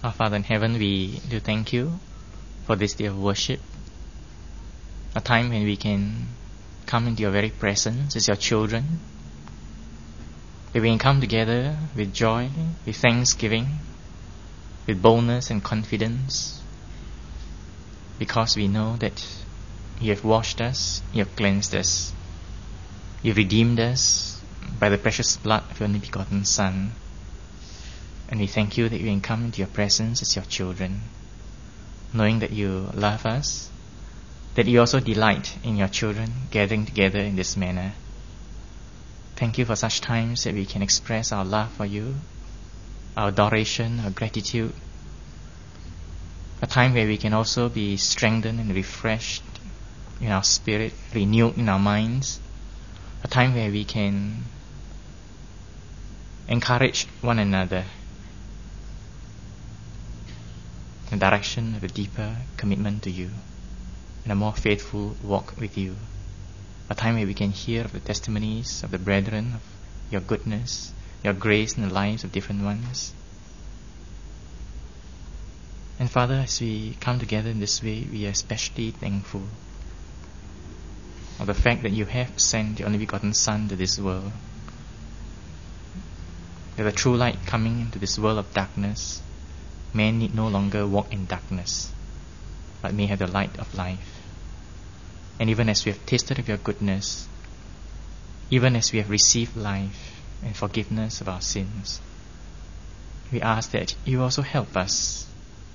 Our Father in heaven, we do thank you for this day of worship, a time when we can come into your very presence as your children, where we can come together with joy, with thanksgiving, with boldness and confidence, because we know that you have washed us, you have cleansed us, you have redeemed us by the precious blood of your only begotten Son. And we thank you that we can come into your presence as your children, knowing that you love us, that you also delight in your children gathering together in this manner. Thank you for such times that we can express our love for you, our adoration, our gratitude. A time where we can also be strengthened and refreshed in our spirit, renewed in our minds. A time where we can encourage one another in the direction of a deeper commitment to you and a more faithful walk with you. A time where we can hear of the testimonies of the brethren, of your goodness, your grace in the lives of different ones. And Father, as we come together in this way, we are especially thankful of the fact that you have sent your only begotten Son to this world. That the true light coming into this world of darkness, man need no longer walk in darkness, but may have the light of life. And even as we have tasted of your goodness, even as we have received life and forgiveness of our sins, we ask that you also help us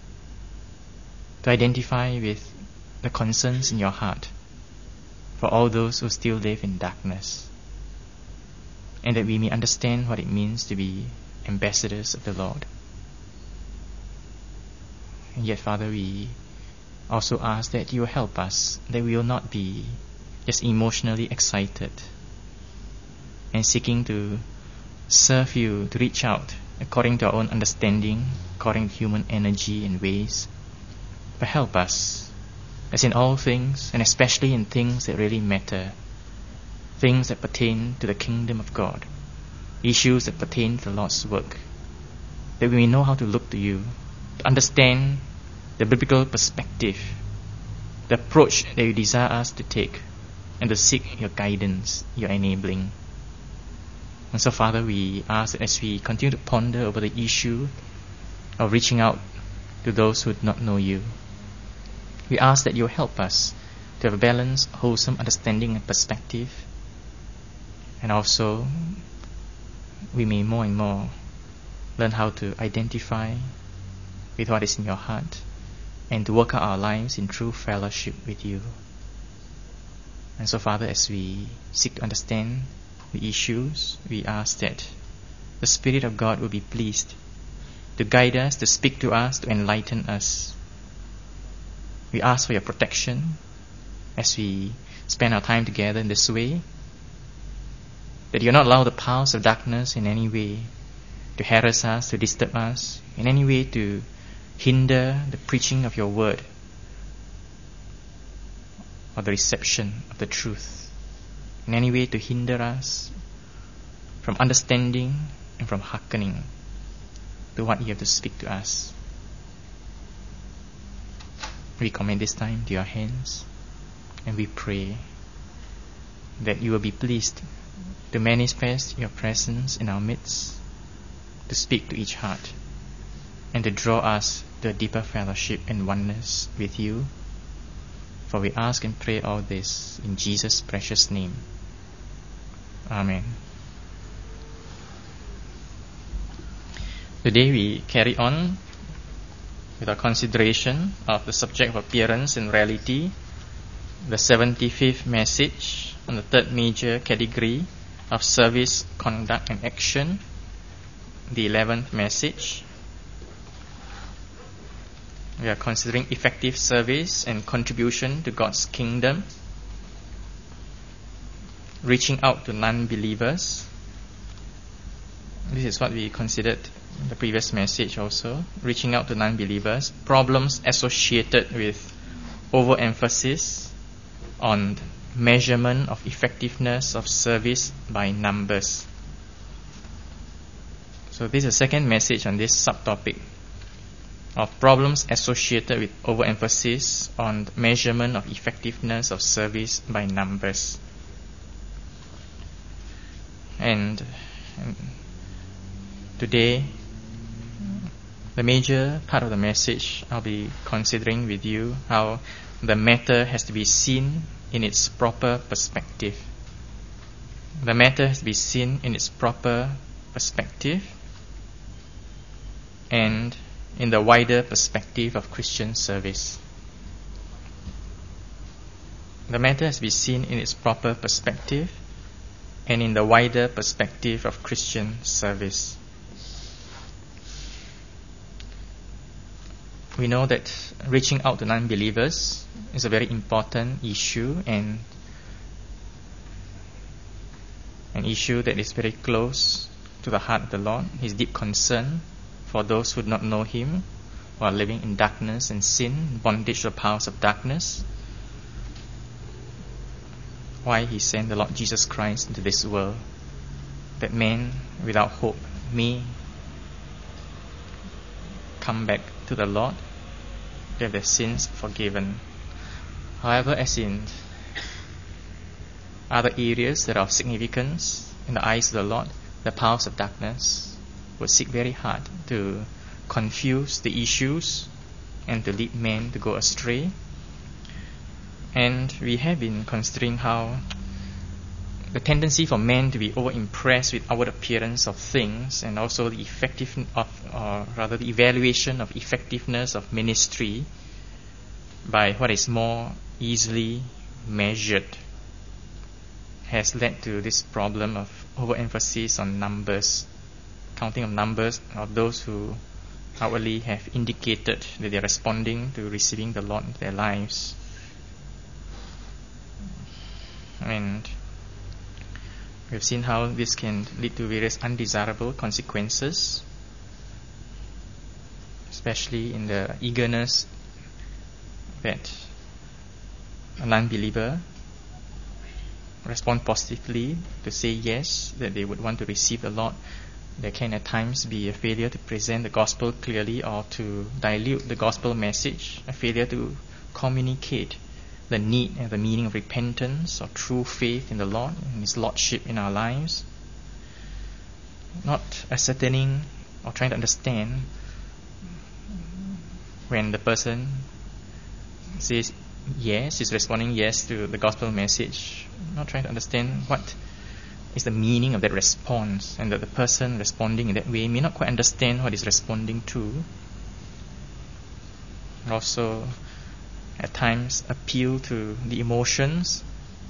to identify with the concerns in your heart for all those who still live in darkness, and that we may understand what it means to be ambassadors of the Lord. And yet, Father, we also ask that you help us, that we will not be just emotionally excited and seeking to serve you, to reach out according to our own understanding, according to human energy and ways. But help us, as in all things, and especially in things that really matter, things that pertain to the kingdom of God, issues that pertain to the Lord's work, that we may know how to look to you, to understand the biblical perspective, the approach that you desire us to take, and to seek your guidance, your enabling. And so, Father, we ask that as we continue to ponder over the issue of reaching out to those who do not know you, we ask that you help us to have a balanced, wholesome understanding and perspective, and also we may more and more learn how to identify with what is in your heart and to work out our lives in true fellowship with you. And so, Father, as we seek to understand the issues, we ask that the Spirit of God will be pleased to guide us, to speak to us, to enlighten us. We ask for your protection as we spend our time together in this way, that you not allow the powers of darkness in any way to harass us, to disturb us, in any way to hinder the preaching of your word or the reception of the truth, in any way to hinder us from understanding and from hearkening to what you have to speak to us. We commit this time to your hands, and we pray that you will be pleased to manifest your presence in our midst, to speak to each heart, and to draw us to a deeper fellowship and oneness with you. For we ask and pray all this in Jesus' precious name. Amen. Today we carry on with our consideration of the subject of appearance and reality, the 75th message on the third major category of service, conduct and action, the 11th message. We are considering effective service and contribution to God's kingdom, reaching out to non-believers. This is what we considered in the previous message also, reaching out to non-believers, problems associated with overemphasis on measurement of effectiveness of service by numbers. So this is the second message on this subtopic. of problems associated with overemphasis on the measurement of effectiveness of service by numbers. And today, the major part of the message I'll be considering with you how the matter has to be seen in its proper perspective. The matter has to be seen in its proper perspective and in the wider perspective of Christian service. The matter has to be seen in its proper perspective and in the wider perspective of Christian service. We know that reaching out to non-believers is a very important issue and an issue that is very close to the heart of the Lord. His deep concern for those who do not know Him, who are living in darkness and sin, bondage to the powers of darkness. Why He sent the Lord Jesus Christ into this world, that men without hope may come back to the Lord, to have their sins forgiven. However, as in other areas that are of significance in the eyes of the Lord, the powers of darkness will seek very hard to confuse the issues and to lead men to go astray. And we have been considering how the tendency for men to be over-impressed with outward appearance of things and also the the evaluation of effectiveness of ministry by what is more easily measured has led to this problem of overemphasis on numbers, counting of numbers of those who outwardly have indicated that they are responding to receiving the Lord into their lives. And we've seen how this can lead to various undesirable consequences, especially in the eagerness that a non-believer respond positively to say yes, that they would want to receive the Lord. There can at times be a failure to present the gospel clearly or to dilute the gospel message, a failure to communicate the need and the meaning of repentance or true faith in the Lord and His Lordship in our lives. Not ascertaining or trying to understand when the person says yes, is responding yes to the gospel message, not trying to understand what is the meaning of that response, and that the person responding in that way may not quite understand what is responding to. Also, at times appeal to the emotions.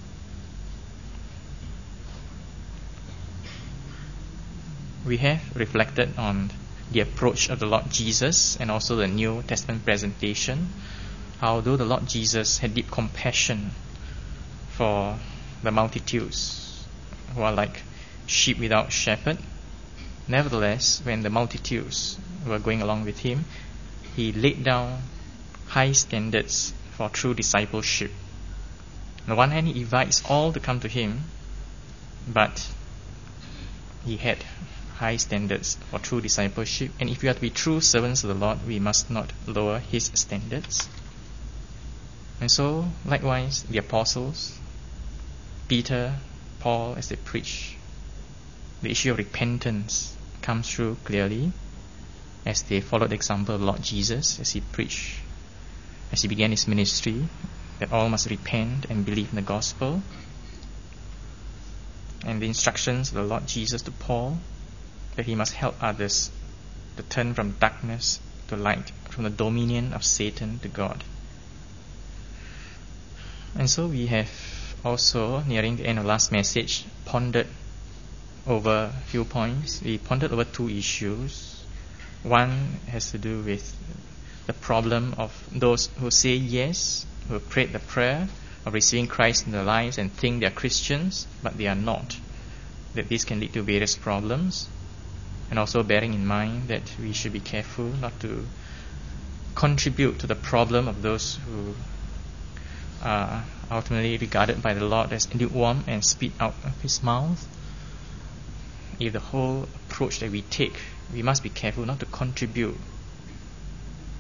We have reflected on the approach of the Lord Jesus and also the New Testament presentation, how though the Lord Jesus had deep compassion for the multitudes who are like sheep without shepherd, nevertheless, when the multitudes were going along with Him, He laid down high standards for true discipleship. On the one hand, He invites all to come to Him, but He had high standards for true discipleship, and if we are to be true servants of the Lord, we must not lower His standards. And so, likewise, the apostles, Peter, Paul, as they preach, the issue of repentance comes through clearly as they followed the example of Lord Jesus, as He preached, as He began His ministry, that all must repent and believe in the gospel. And the instructions of the Lord Jesus to Paul, that he must help others to turn from darkness to light, from the dominion of Satan to God. And so we have also, nearing the end of last message, pondered over a few points. We pondered over two issues. One has to do with the problem of those who say yes, who have prayed the prayer of receiving Christ in their lives and think they are Christians, but they are not. That this can lead to various problems. And also bearing in mind that we should be careful not to contribute to the problem of those who are ultimately regarded by the Lord as lukewarm and spit out of His mouth. If the whole approach that we take, we must be careful not to contribute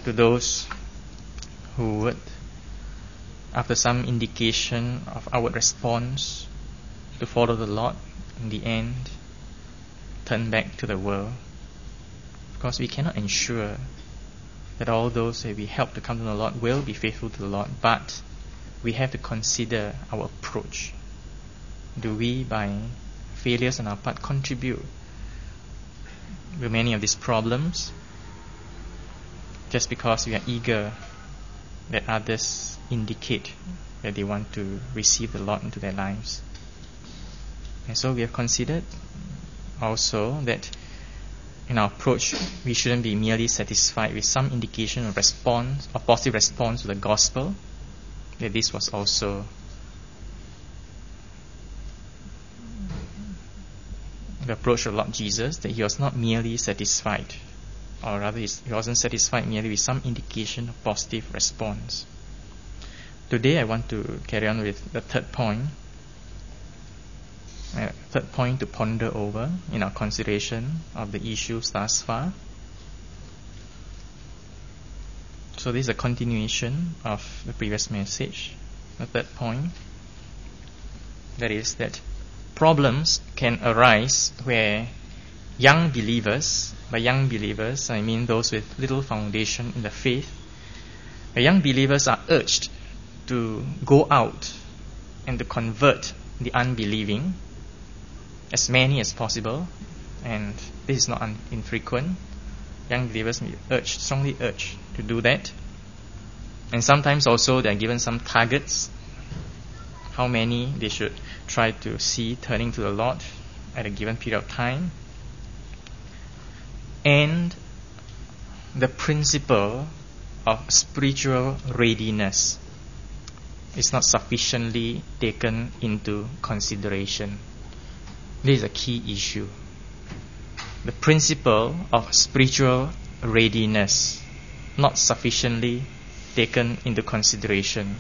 to those who would, after some indication of outward response to follow the Lord, in the end, turn back to the world. Of course, we cannot ensure that all those that we help to come to the Lord will be faithful to the Lord, but we have to consider our approach. Do we, by failures on our part, contribute to many of these problems just because we are eager that others indicate that they want to receive the Lord into their lives? And so we have considered also that in our approach we shouldn't be merely satisfied with some indication of response or positive response to the gospel, that this was also the approach of Lord Jesus, that he was not merely satisfied, or rather he wasn't satisfied merely with some indication of positive response. Today I want to carry on with the third point to ponder over in our consideration of the issues thus far. So this is a continuation of the previous message. The third point, that is that problems can arise where young believers, by young believers I mean those with little foundation in the faith, where young believers are urged to go out and to convert the unbelieving, as many as possible, and this is not infrequent. Young believers may be strongly urged to do that. And sometimes also they are given some targets, how many they should try to see turning to the Lord at a given period of time. And the principle of spiritual readiness is not sufficiently taken into consideration. This is a key issue. The principle of spiritual readiness not sufficiently taken into consideration.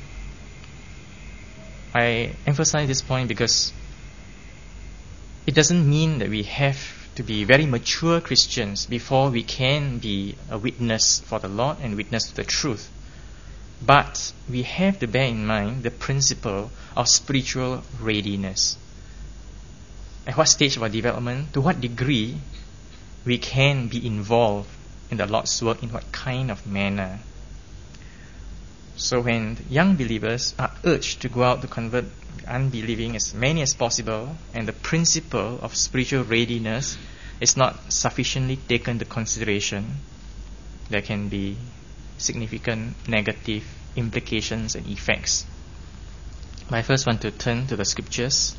I emphasize this point because it doesn't mean that we have to be very mature Christians before we can be a witness for the Lord and witness to the truth. But we have to bear in mind the principle of spiritual readiness. At what stage of our development, to what degree we can be involved in the Lord's work, in what kind of manner. So when young believers are urged to go out to convert unbelieving as many as possible, and the principle of spiritual readiness is not sufficiently taken into consideration, there can be significant negative implications and effects. I first want to turn to the scriptures.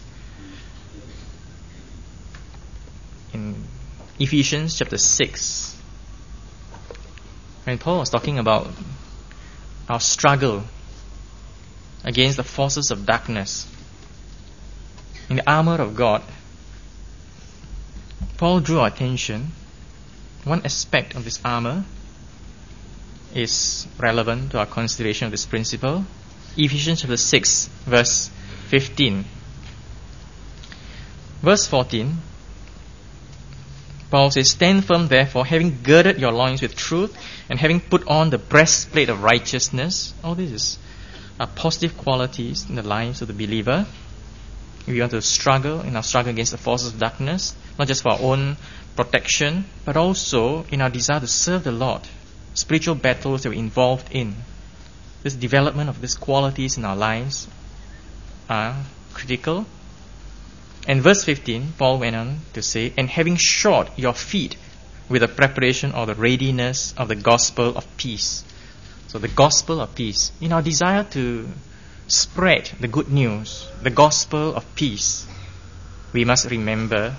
In Ephesians chapter 6, when Paul was talking about our struggle against the forces of darkness in the armor of God, Paul drew our attention. One aspect of this armor is relevant to our consideration of this principle. Ephesians chapter 6, verse 15. Verse 14, Paul says, "Stand firm therefore, having girded your loins with truth, and having put on the breastplate of righteousness." All these are positive qualities in the lives of the believer. We want to struggle in our struggle against the forces of darkness, not just for our own protection, but also in our desire to serve the Lord. Spiritual battles that we're involved in. This development of these qualities in our lives are critical. And verse 15, Paul went on to say, "And having shod your feet with the preparation or the readiness of the gospel of peace." So the gospel of peace. In our desire to spread the good news, the gospel of peace, we must remember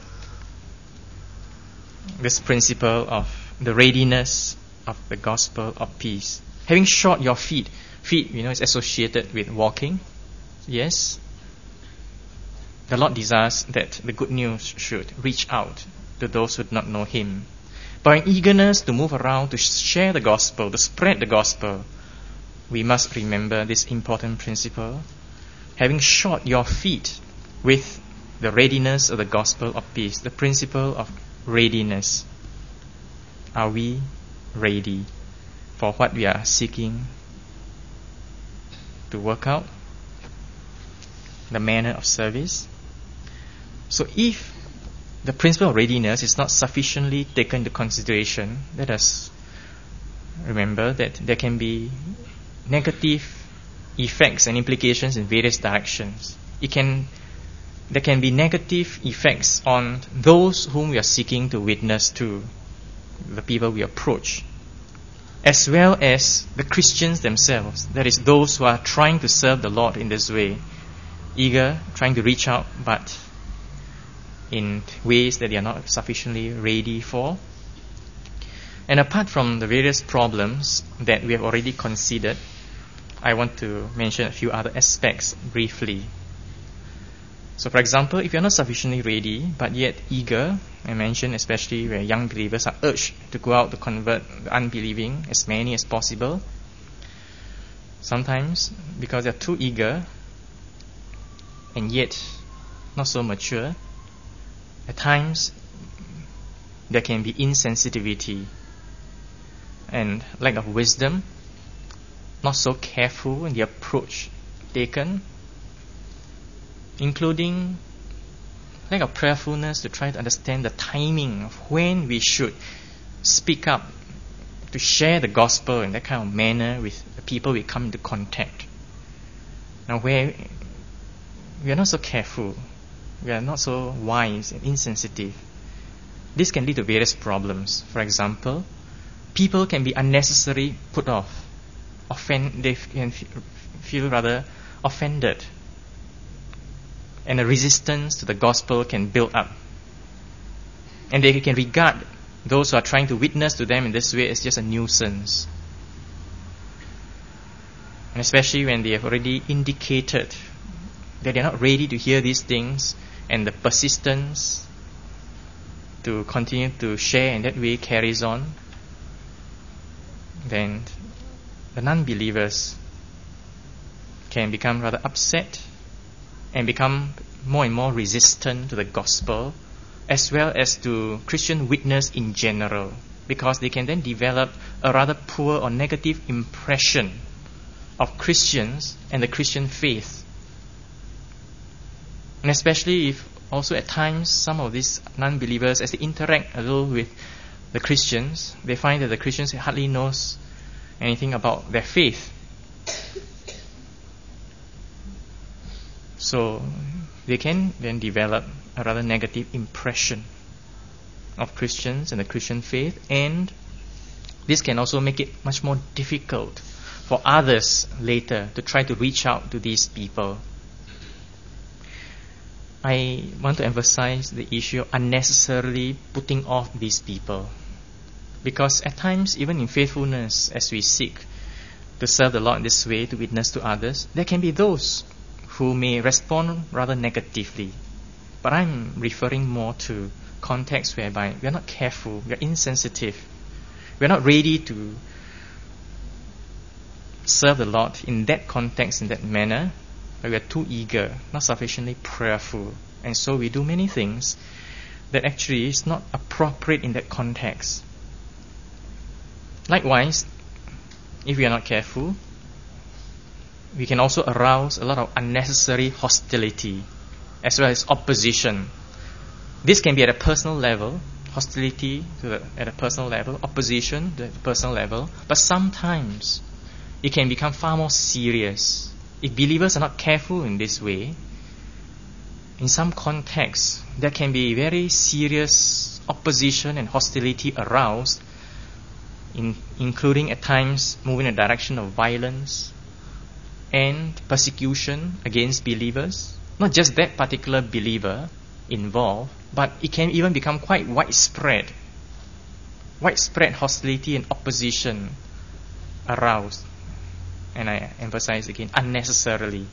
this principle of the readiness of the gospel of peace. Having shod your feet. Feet, is associated with walking. Yes. The Lord desires that the good news should reach out to those who do not know Him. By an eagerness to move around, to share the gospel, to spread the gospel, we must remember this important principle. Having shod your feet with the readiness of the gospel of peace, the principle of readiness. Are we ready? for what we are seeking to work out, the manner of service. So if the principle of readiness is not sufficiently taken into consideration, let us remember that there can be negative effects and implications in various directions. There can be negative effects on those whom we are seeking to witness to, the people we approach, as well as the Christians themselves, that is, those who are trying to serve the Lord in this way, eager, trying to reach out, but in ways that they are not sufficiently ready for. And apart from the various problems that we have already considered, I want to mention a few other aspects briefly. So for example, if you are not sufficiently ready but yet eager, I mentioned especially where young believers are urged to go out to convert the unbelieving, as many as possible. Sometimes because they are too eager and yet not so mature, at times there can be insensitivity and lack of wisdom, not so careful in the approach taken, including lack of prayerfulness to try to understand the timing of when we should speak up to share the gospel in that kind of manner with the people we come into contact. Now where we are not so careful, we are not so wise and insensitive, this can lead to various problems. For example, people can be unnecessarily put off. They can feel rather offended, and a resistance to the gospel can build up. And they can regard those who are trying to witness to them in this way as just a nuisance. And especially when they have already indicated that they are not ready to hear these things, and the persistence to continue to share in that way carries on, then the non-believers can become rather upset and become more and more resistant to the gospel, as well as to Christian witness in general, because they can then develop a rather poor or negative impression of Christians and the Christian faith. And especially if also at times some of these non-believers, as they interact a little with the Christians, they find that the Christians hardly knows anything about their faith. So they can then develop a rather negative impression of Christians and the Christian faith, and this can also make it much more difficult for others later to try to reach out to these people. I want to emphasize the issue of unnecessarily putting off these people, because at times, even in faithfulness, as we seek to serve the Lord in this way, to witness to others, there can be those who may respond rather negatively. But I'm referring more to contexts whereby we are not careful, we are insensitive, we are not ready to serve the Lord in that context, in that manner, but we are too eager, not sufficiently prayerful, and so we do many things that actually is not appropriate in that context. Likewise, if we are not careful, we can also arouse a lot of unnecessary hostility as well as opposition. This can be at a personal level, hostility at a personal level, opposition at a personal level, but sometimes it can become far more serious. If believers are not careful in this way, in some contexts, there can be very serious opposition and hostility aroused, including at times moving in a direction of violence and persecution against believers. Not just that particular believer involved, but it can even become quite widespread hostility and opposition aroused. And I emphasize again, unnecessarily.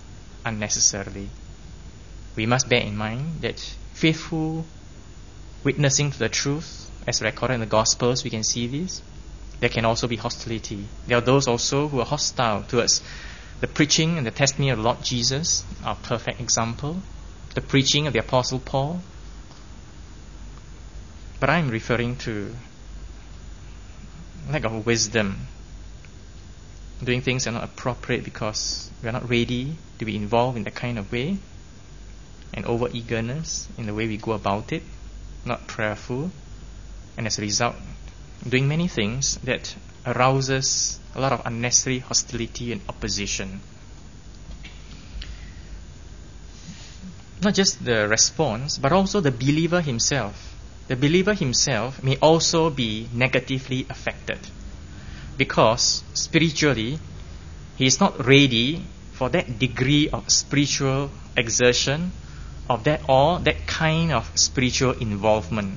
We must bear in mind that faithful witnessing to the truth, as recorded in the Gospels, we can see this. There can also be hostility. There are those also who are hostile towards the preaching and the testimony of the Lord Jesus, our perfect example, the preaching of the Apostle Paul. But I'm referring to lack of wisdom doing things that are not appropriate because we are not ready to be involved in that kind of way, and over eagerness in the way we go about it, not prayerful, and as a result doing many things that arouses a lot of unnecessary hostility and opposition. Not just the response, but also the believer himself. The believer himself may also be negatively affected, because spiritually he is not ready for that degree of spiritual exertion, of that or that kind of spiritual involvement.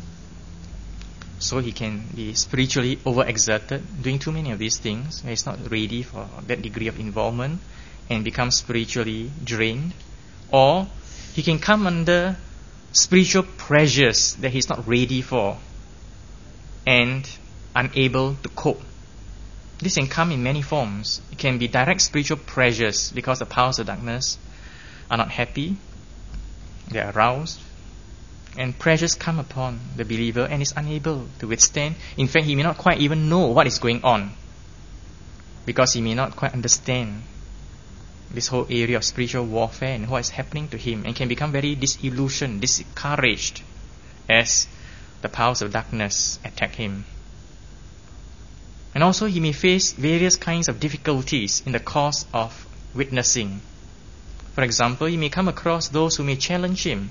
So he can be spiritually overexerted, doing too many of these things, where he's not ready for that degree of involvement and become spiritually drained. Or he can come under spiritual pressures that he's not ready for and unable to cope. This can come in many forms. It can be direct spiritual pressures because the powers of darkness are not happy, they are aroused, and pressures come upon the believer and is unable to withstand. In fact, he may not quite even know what is going on, because he may not quite understand this whole area of spiritual warfare and what is happening to him, and can become very disillusioned, discouraged as the powers of darkness attack him. And also he may face various kinds of difficulties in the course of witnessing. For example, he may come across those who may challenge him,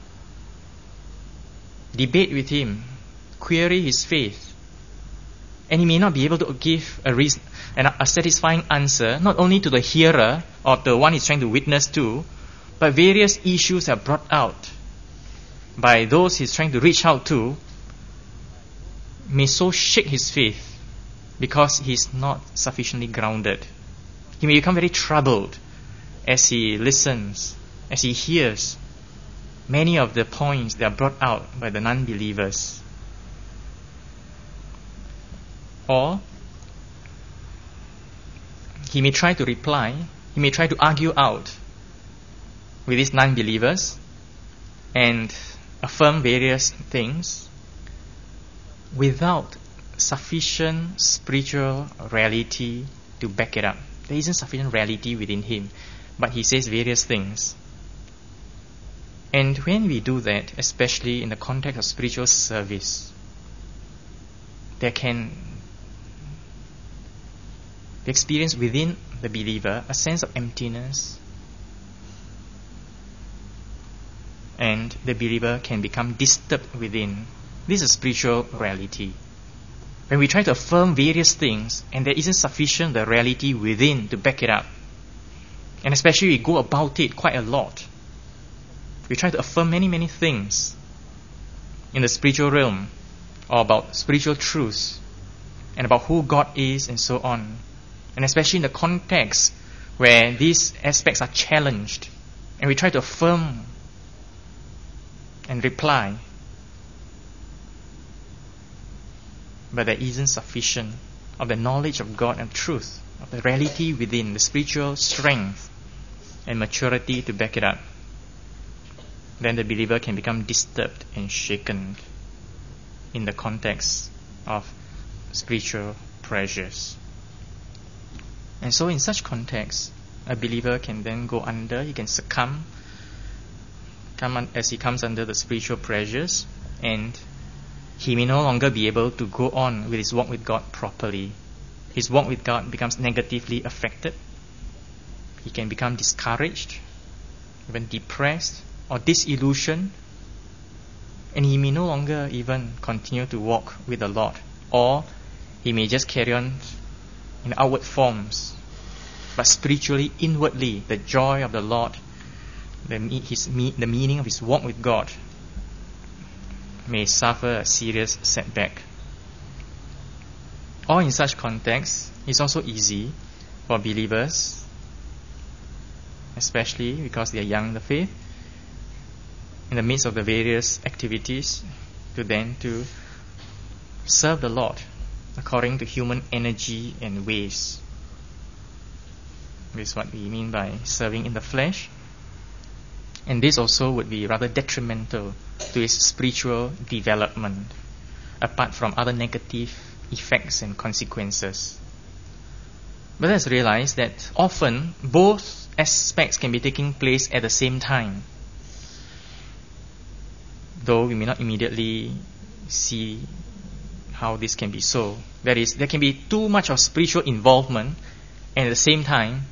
debate with him, query his faith, and he may not be able to give a satisfying answer, not only to the hearer or the one he's trying to witness to, but various issues are brought out by those he's trying to reach out to may so shake his faith because he's not sufficiently grounded. He may become very troubled as he listens, as he hears many of the points that are brought out by the non-believers. Or he may try to reply, he may try to argue out with these non-believers and affirm various things without sufficient spiritual reality to back it up. There isn't sufficient reality within him, but he says various things. And when we do that, especially in the context of spiritual service, there can be experienced within the believer a sense of emptiness, and the believer can become disturbed within. This is spiritual reality. When we try to affirm various things and there isn't sufficient the reality within to back it up, and especially we go about it quite a lot, we try to affirm many things in the spiritual realm, or about spiritual truths and about who God is and so on, and especially in the context where these aspects are challenged, and we try to affirm and reply, but there isn't sufficient of the knowledge of God and truth, of the reality within, the spiritual strength and maturity to back it up, then the believer can become disturbed and shaken in the context of spiritual pressures. And so in such context, a believer can then go under, he can succumb as he comes under the spiritual pressures, and he may no longer be able to go on with his walk with God properly. His walk with God becomes negatively affected. He can become discouraged, even depressed or disillusioned, and he may no longer even continue to walk with the Lord, or he may just carry on in outward forms, but spiritually, inwardly, the joy of the Lord, the meaning of his walk with God, may suffer a serious setback. Or in such contexts, it's also easy for believers, especially because they are young in the faith, in the midst of the various activities, to serve the Lord according to human energy and ways. This is what we mean by serving in the flesh. And this also would be rather detrimental to his spiritual development, apart from other negative effects and consequences. But let's realize that often both aspects can be taking place at the same time. Though we may not immediately see how this can be so. That is, there can be too much of spiritual involvement, and at the same time,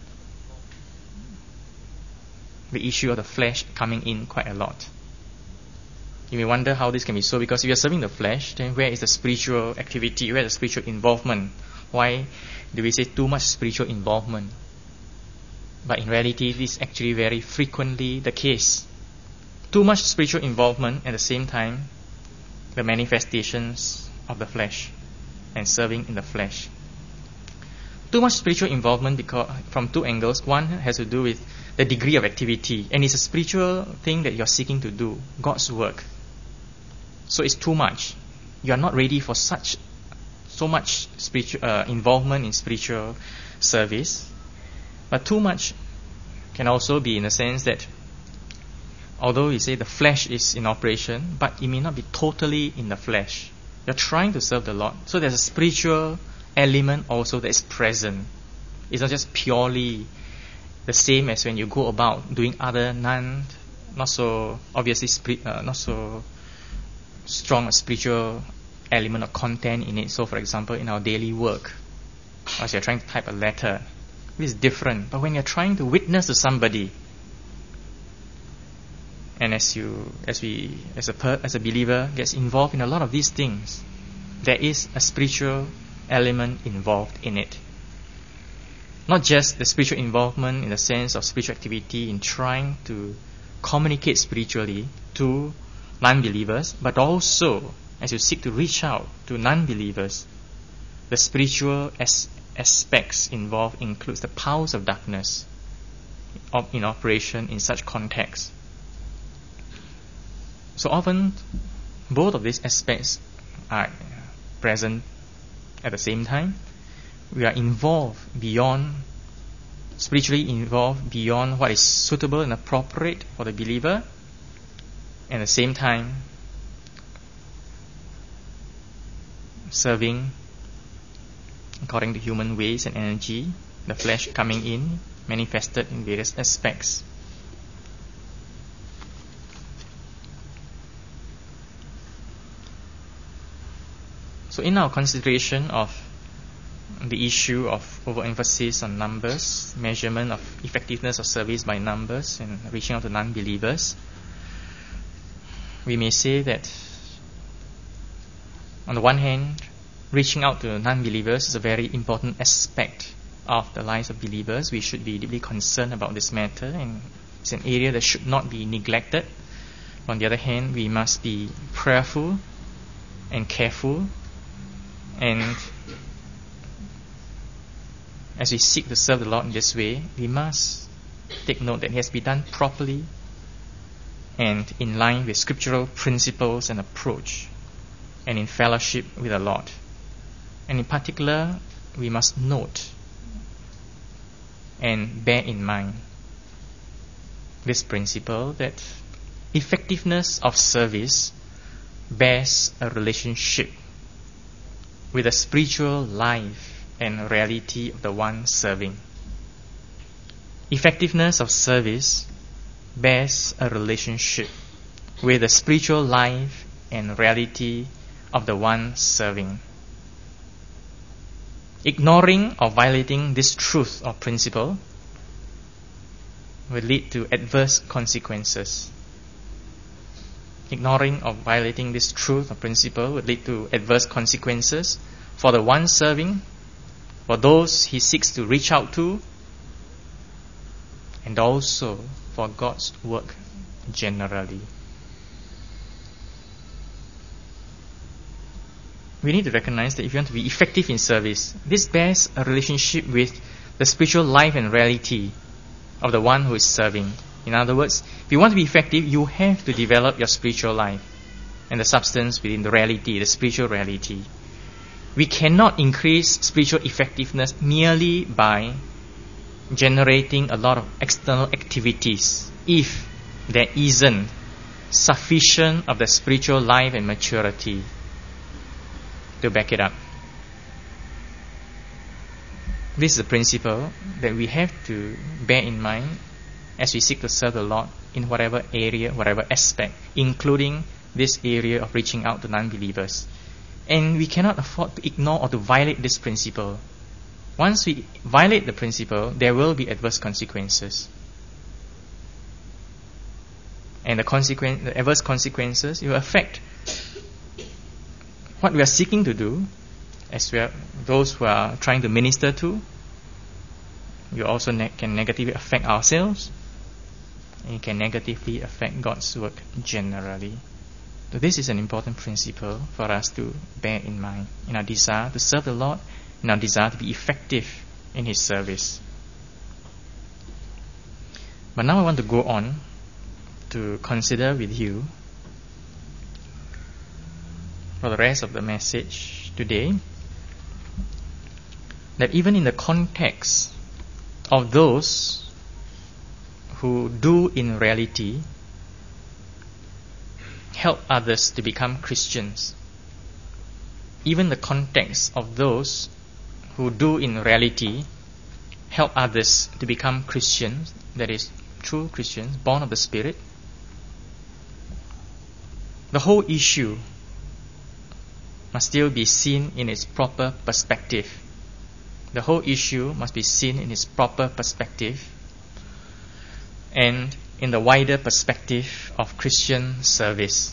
the issue of the flesh coming in quite a lot. You may wonder how this can be so, because if you are serving the flesh, then where is the spiritual activity? Where is the spiritual involvement? Why do we say too much spiritual involvement? But in reality, this is actually very frequently the case. Too much spiritual involvement, at the same time, the manifestations of the flesh and serving in the flesh. Too much spiritual involvement because from two angles. One has to do with the degree of activity, and it's a spiritual thing that you're seeking to do, God's work. So it's too much. You are not ready for so much spiritual involvement in spiritual service. But too much can also be in the sense that although you say the flesh is in operation, but it may not be totally in the flesh. You're trying to serve the Lord. So there's a spiritual element also that is present. It's not just purely the same as when you go about doing other not so obviously not so strong a spiritual element or content in it. So for example, in our daily work, as you're trying to type a letter, it is different. But when you're trying to witness to somebody, and as a believer gets involved in a lot of these things, there is a spiritual element involved in it. Not just the spiritual involvement in the sense of spiritual activity in trying to communicate spiritually to non-believers, but also as you seek to reach out to non-believers, the spiritual aspects involved includes the powers of darkness in operation in such contexts. So often, both of these aspects are present at the same time. We are spiritually involved beyond what is suitable and appropriate for the believer. And at the same time, serving according to human ways and energy, the flesh coming in, manifested in various aspects. So in our consideration of the issue of overemphasis on numbers, measurement of effectiveness of service by numbers, and reaching out to non-believers, we may say that on the one hand, reaching out to non-believers is a very important aspect of the lives of believers. We should be deeply concerned about this matter, and it's an area that should not be neglected. On the other hand, we must be prayerful and careful, and as we seek to serve the Lord in this way, we must take note that it has to be done properly and in line with scriptural principles and approach, and in fellowship with the Lord. And in particular, we must note and bear in mind this principle that effectiveness of service bears a relationship with the spiritual life and reality of the one serving. Effectiveness of service bears a relationship with the spiritual life and reality of the one serving. Ignoring or violating this truth or principle will lead to adverse consequences. Ignoring or violating this truth or principle would lead to adverse consequences for the one serving, for those he seeks to reach out to, and also for God's work generally. We need to recognize that if you want to be effective in service, this bears a relationship with the spiritual life and reality of the one who is serving. In other words, if you want to be effective, you have to develop your spiritual life and the substance within the reality, the spiritual reality. We cannot increase spiritual effectiveness merely by generating a lot of external activities if there isn't sufficient of the spiritual life and maturity to back it up. This is a principle that we have to bear in mind as we seek to serve the Lord in whatever area, whatever aspect, including this area of reaching out to non-believers. And we cannot afford to ignore or to violate this principle. Once we violate the principle, there will be adverse consequences. And the adverse consequences will affect what we are seeking to do, as we are those who are trying to minister to. You also can negatively affect ourselves, and it can negatively affect God's work generally. So this is an important principle for us to bear in mind in our desire to serve the Lord, in our desire to be effective in His service. But now I want to go on to consider with you for the rest of the message today that even in the context of those who do in reality help others to become Christians, even the context of those who do in reality help others to become Christians, that is, true Christians, born of the Spirit, the whole issue must still be seen in its proper perspective. The whole issue must be seen in its proper perspective and in the wider perspective of Christian service.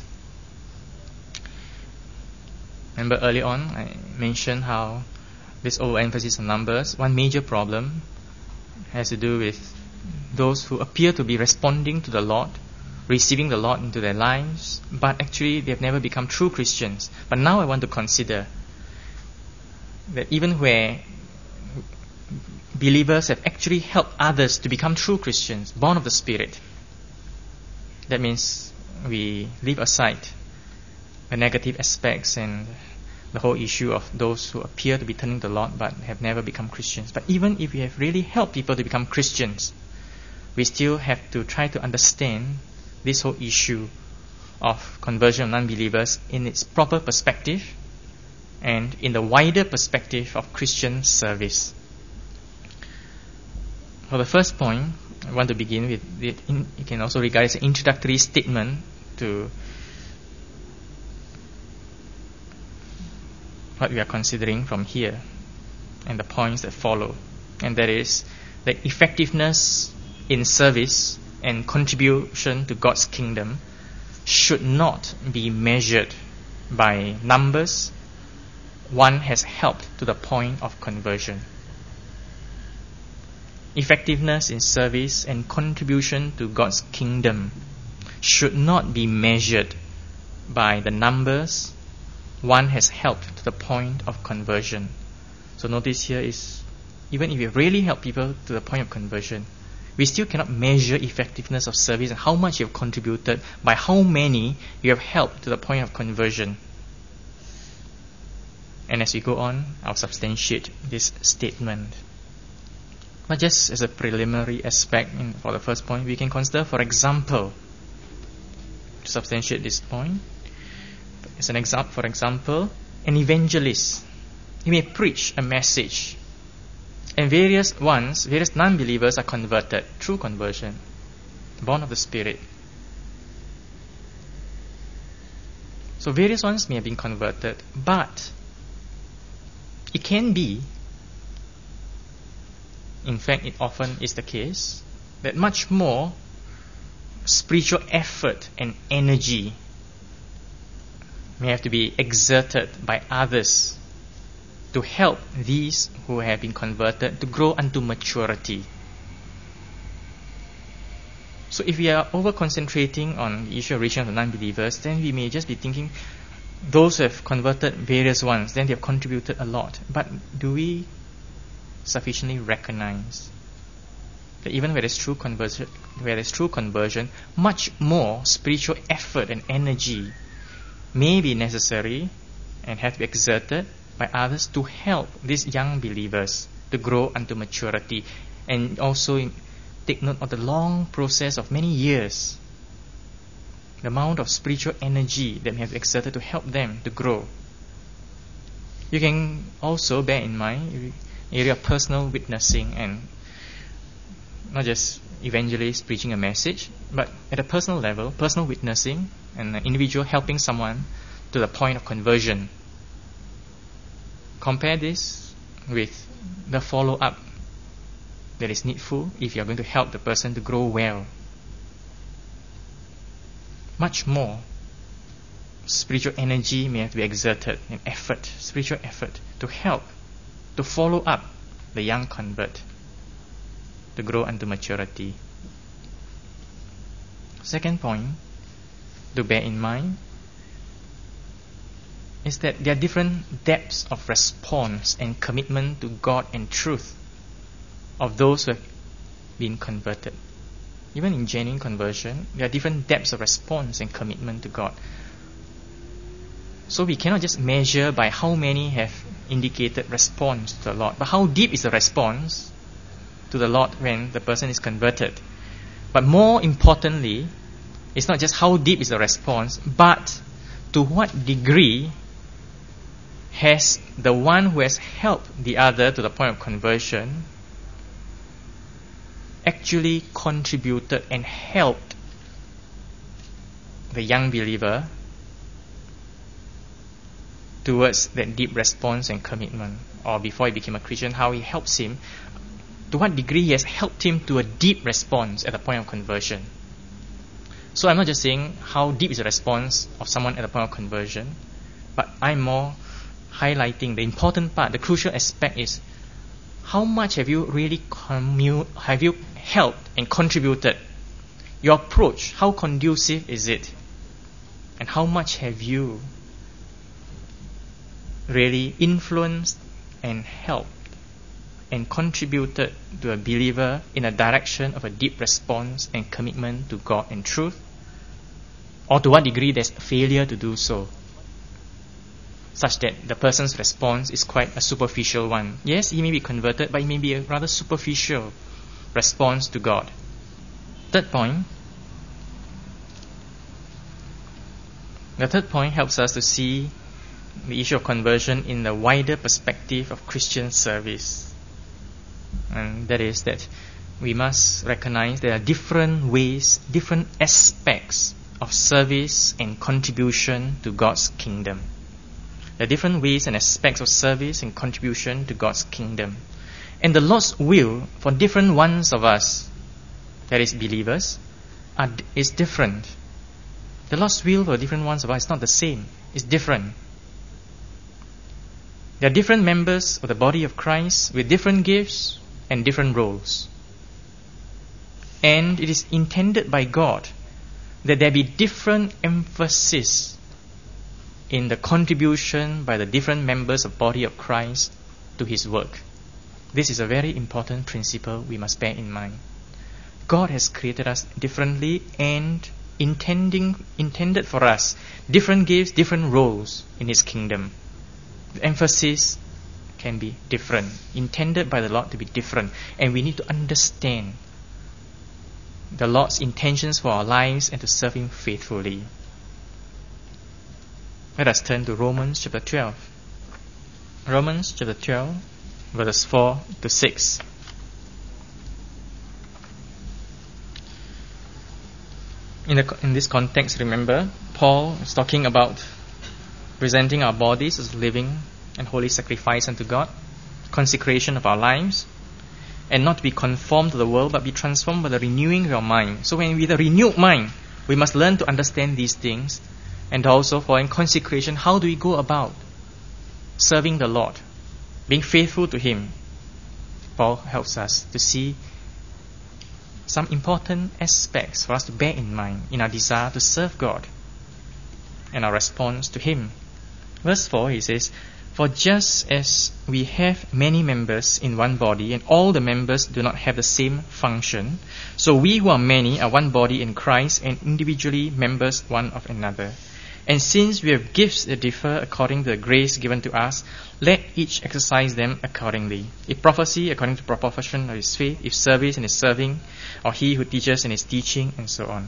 Remember early on I mentioned how this overemphasis on numbers, one major problem has to do with those who appear to be responding to the Lord, receiving the Lord into their lives, but actually they have never become true Christians. But now I want to consider that even where believers have actually helped others to become true Christians, born of the Spirit, that means we leave aside the negative aspects and the whole issue of those who appear to be turning to the Lord but have never become Christians. But even if we have really helped people to become Christians, we still have to try to understand this whole issue of conversion of non-believers in its proper perspective and in the wider perspective of Christian service. For the first point, I want to begin with you can also regard it as an introductory statement to what we are considering from here and the points that follow, and that is the effectiveness in service and contribution to God's kingdom should not be measured by numbers one has helped to the point of conversion. Effectiveness in service and contribution to God's kingdom should not be measured by the numbers one has helped to the point of conversion. So notice here is, even if you really help people to the point of conversion, we still cannot measure effectiveness of service and how much you have contributed by how many you have helped to the point of conversion. And as we go on, I'll substantiate this statement. But just as a preliminary aspect for the first point, we can consider, for example, to substantiate this point, as an example, for example, an evangelist. He may preach a message, and various non-believers are converted, true conversion, born of the Spirit. So various ones may have been converted, but it can be, in fact it often is the case, that much more spiritual effort and energy may have to be exerted by others to help these who have been converted to grow unto maturity. So if we are over-concentrating on the issue of reaching out to non-believers, then we may just be thinking those who have converted various ones, then they have contributed a lot. But do we sufficiently recognize that even where there's true conversion, much more spiritual effort and energy may be necessary and have to be exerted by others to help these young believers to grow unto maturity, and also take note of the long process of many years, the amount of spiritual energy that we have exerted to help them to grow. You can also bear in mind area of personal witnessing, and not just evangelists preaching a message, but at a personal level, personal witnessing, and an individual helping someone to the point of conversion. Compare this with the follow-up that is needful if you are going to help the person to grow well. Much more spiritual energy may have to be exerted, and effort, spiritual effort, to help, to follow up the young convert to grow unto maturity. Second point to bear in mind is that there are different depths of response and commitment to God and truth of those who have been converted. Even in genuine conversion, there are different depths of response and commitment to God. So we cannot just measure by how many have indicated response to the Lord, but how deep is the response to the Lord when the person is converted. But more importantly, it's not just how deep is the response, but to what degree has the one who has helped the other to the point of conversion actually contributed and helped the young believer towards that deep response and commitment, or before he became a Christian, how he helps him, to what degree he has helped him to a deep response at the point of conversion. So I'm not just saying how deep is the response of someone at the point of conversion, but I'm more highlighting the important part, the crucial aspect is how much have you really have you helped and contributed? Your approach, how conducive is it? And how much have you really influenced and helped and contributed to a believer in a direction of a deep response and commitment to God and truth? Or to what degree there's failure to do so, such that the person's response is quite a superficial one. Yes, he may be converted, but it may be a rather superficial response to God. Third point. The third point helps us to see the issue of conversion in the wider perspective of Christian service. And that is that we must recognize there are different ways, different aspects of service and contribution to God's kingdom. There are different ways and aspects of service and contribution to God's kingdom. And the Lord's will for different ones of us, that is believers, is different. The Lord's will for different ones of us is not the same. It's different. There are different members of the body of Christ with different gifts and different roles. And it is intended by God that there be different emphasis in the contribution by the different members of the body of Christ to His work. This is a very important principle we must bear in mind. God has created us differently and intended for us different gifts, different roles in His kingdom. The emphasis can be different, intended by the Lord to be different, and we need to understand the Lord's intentions for our lives and to serve Him faithfully. Let us turn to Romans chapter 12. Romans chapter 12, verses 4 to 6. In this context, remember, Paul is talking about presenting our bodies as living and holy sacrifice unto God, consecration of our lives, and not to be conformed to the world, but be transformed by the renewing of your mind. So when with a renewed mind, we must learn to understand these things, and also for in consecration, how do we go about serving the Lord, being faithful to Him? Paul helps us to see some important aspects for us to bear in mind in our desire to serve God and our response to Him. Verse 4, he says, "For just as we have many members in one body, and all the members do not have the same function, so we who are many are one body in Christ, and individually members one of another. And since we have gifts that differ according to the grace given to us, let each exercise them accordingly. If prophecy, according to the proportion of his faith; if service, in his serving; or he who teaches, in his teaching," and so on.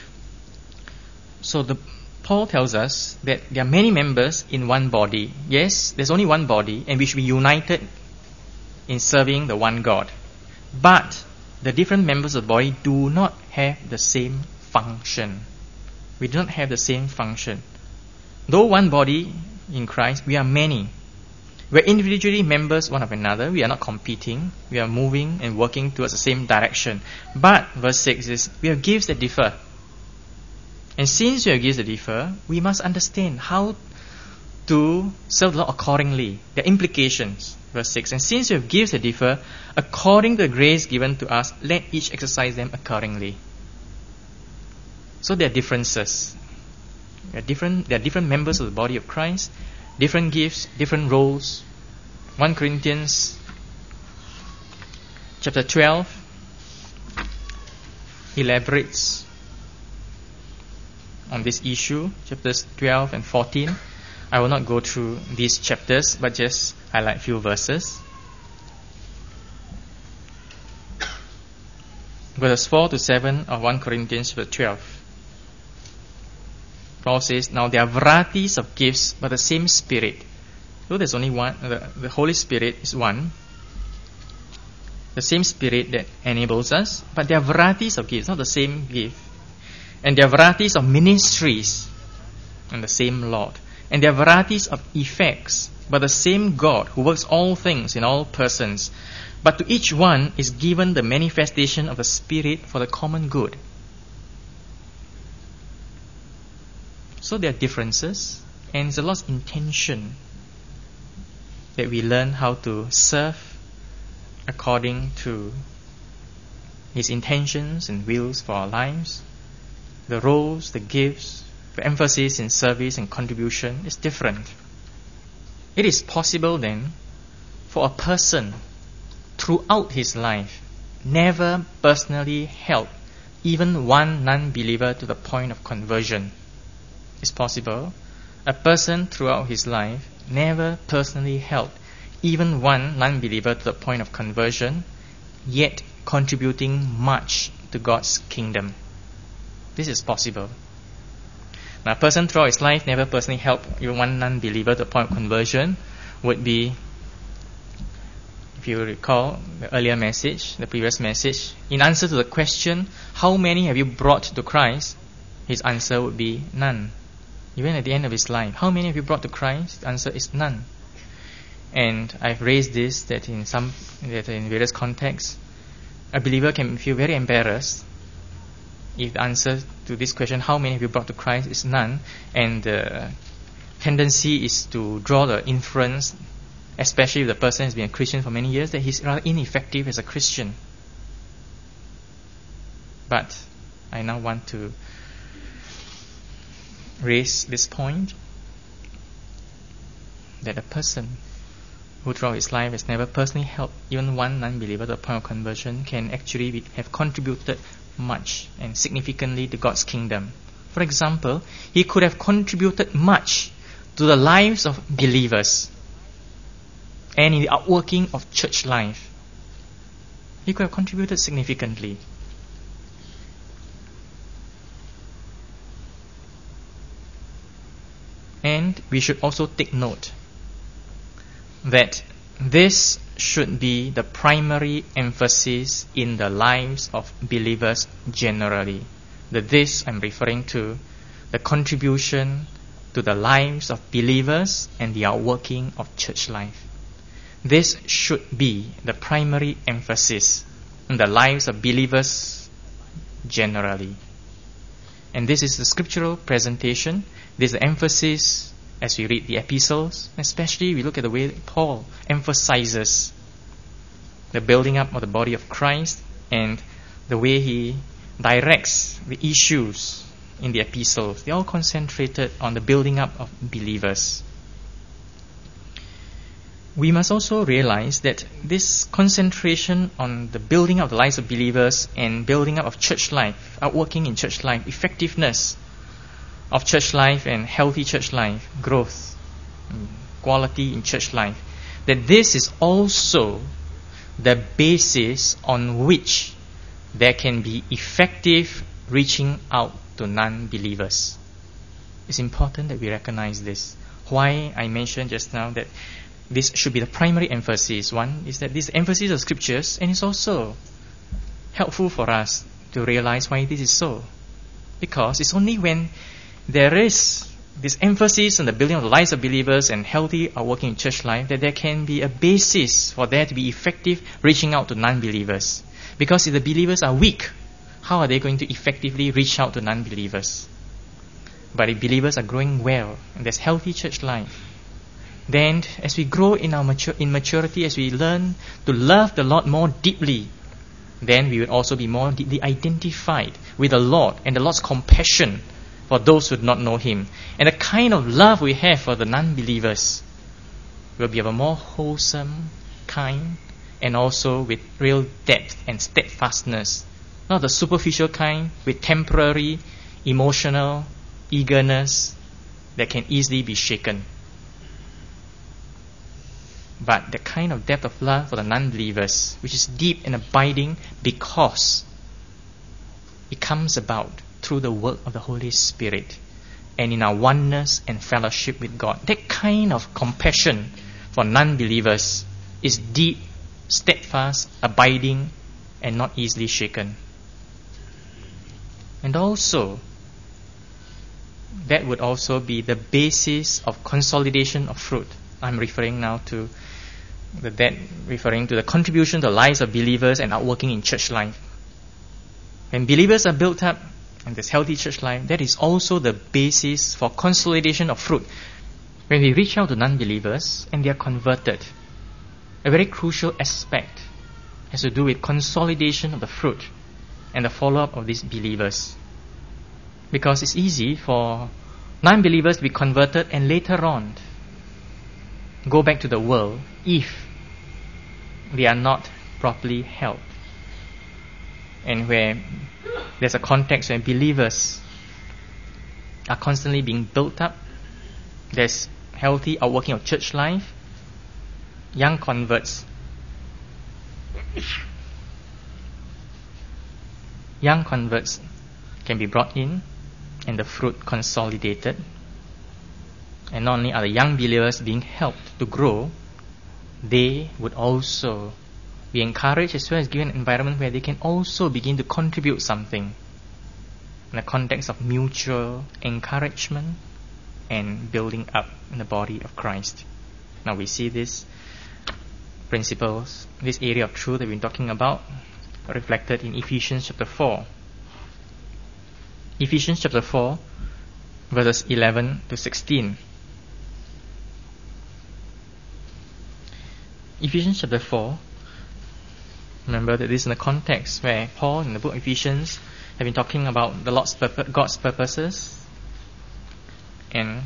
So Paul tells us that there are many members in one body. Yes, there's only one body, and we should be united in serving the one God. But the different members of the body do not have the same function. We do not have the same function. Though one body in Christ, we are many. We are individually members one of another. We are not competing. We are moving and working towards the same direction. But, verse 6 is, we have gifts that differ. And since we have gifts that differ, we must understand how to serve the Lord accordingly. There are implications. Verse 6. And since we have gifts that differ, according to the grace given to us, let each exercise them accordingly. So there are differences. There are different members of the body of Christ, different gifts, different roles. 1 Corinthians chapter 12 elaborates on this issue, chapters 12 and 14. I will not go through these chapters, but just highlight a few verses. Verses 4 to 7 of 1 Corinthians chapter 12. Paul says, now there are varieties of gifts, but the same Spirit. So there's only one, the Holy Spirit is one. The same Spirit that enables us, but there are varieties of gifts, not the same gift. And there are varieties of ministries, and the same Lord. And there are varieties of effects, but the same God who works all things in all persons. But to each one is given the manifestation of the Spirit for the common good. So there are differences, and it's the Lord's intention that we learn how to serve according to His intentions and wills for our lives. The roles, the gifts, the emphasis in service and contribution is different. It is possible then for a person throughout his life never personally help even one non-believer to the point of conversion. It's possible. A person throughout his life never personally helped even one non-believer to the point of conversion, yet contributing much to God's kingdom. This is possible. Now, a person throughout his life never personally helped even one non-believer to the point of conversion would be, if you recall the earlier message, the previous message, in answer to the question, how many have you brought to Christ? His answer would be none. Even at the end of his life, how many have you brought to Christ? The answer is none. And I've raised this that in various contexts, a believer can feel very embarrassed if the answer to this question, how many have you brought to Christ, is none, and the tendency is to draw the inference, especially if the person has been a Christian for many years, that he's rather ineffective as a Christian. But I now want to raise this point that a person who throughout his life has never personally helped even one non-believer to the point of conversion can actually have contributed much and significantly to God's kingdom. For example, he could have contributed much to the lives of believers and in the outworking of church life. He could have contributed significantly. And we should also take note that this should be the primary emphasis in the lives of believers generally. This I'm referring to the contribution to the lives of believers and the outworking of church life. This should be the primary emphasis in the lives of believers generally. And this is the scriptural presentation. This is the emphasis as we read the epistles, especially we look at the way that Paul emphasizes the building up of the body of Christ and the way he directs the issues in the epistles. They're all concentrated on the building up of believers. We must also realize that this concentration on the building up of the lives of believers and building up of church life, outworking in church life, effectiveness of church life and healthy church life, growth, quality in church life, that this is also the basis on which there can be effective reaching out to non-believers. It's important that we recognize this. Why I mentioned just now that this should be the primary emphasis. One is that this emphasis of scriptures, and it's also helpful for us to realize why this is so. Because it's only when there is this emphasis on the building of the lives of believers and healthy outworking in church life that there can be a basis for there to be effective reaching out to non-believers. Because if the believers are weak, how are they going to effectively reach out to non-believers? But if believers are growing well and there's healthy church life, then as we grow in our maturity, as we learn to love the Lord more deeply, then we will also be more deeply identified with the Lord and the Lord's compassion for those who do not know Him. And the kind of love we have for the non-believers will be of a more wholesome kind and also with real depth and steadfastness. Not the superficial kind with temporary emotional eagerness that can easily be shaken. But the kind of depth of love for the non-believers, which is deep and abiding because it comes about through the work of the Holy Spirit and in our oneness and fellowship with God. That kind of compassion for non-believers is deep, steadfast, abiding, and not easily shaken. And also, that would also be the basis of consolidation of fruit. I'm referring now to referring to the contribution to the lives of believers and outworking in church life. When believers are built up and there's healthy church life, that is also the basis for consolidation of fruit. When we reach out to non-believers and they are converted, a very crucial aspect has to do with consolidation of the fruit and the follow-up of these believers. Because it's easy for non-believers to be converted and later on go back to the world if they are not properly helped. And where there's a context where believers are constantly being built up, there's healthy outworking of church life, young converts can be brought in and the fruit consolidated. And not only are the young believers being helped to grow, they would also be encouraged as well as given an environment where they can also begin to contribute something in the context of mutual encouragement and building up in the body of Christ. Now we see these principles, this area of truth that we've been talking about, reflected in Ephesians chapter 4. Ephesians chapter 4, verses 11 to 16. Ephesians chapter 4, remember that this is in the context where Paul in the book of Ephesians have been talking about the Lord's God's purposes, and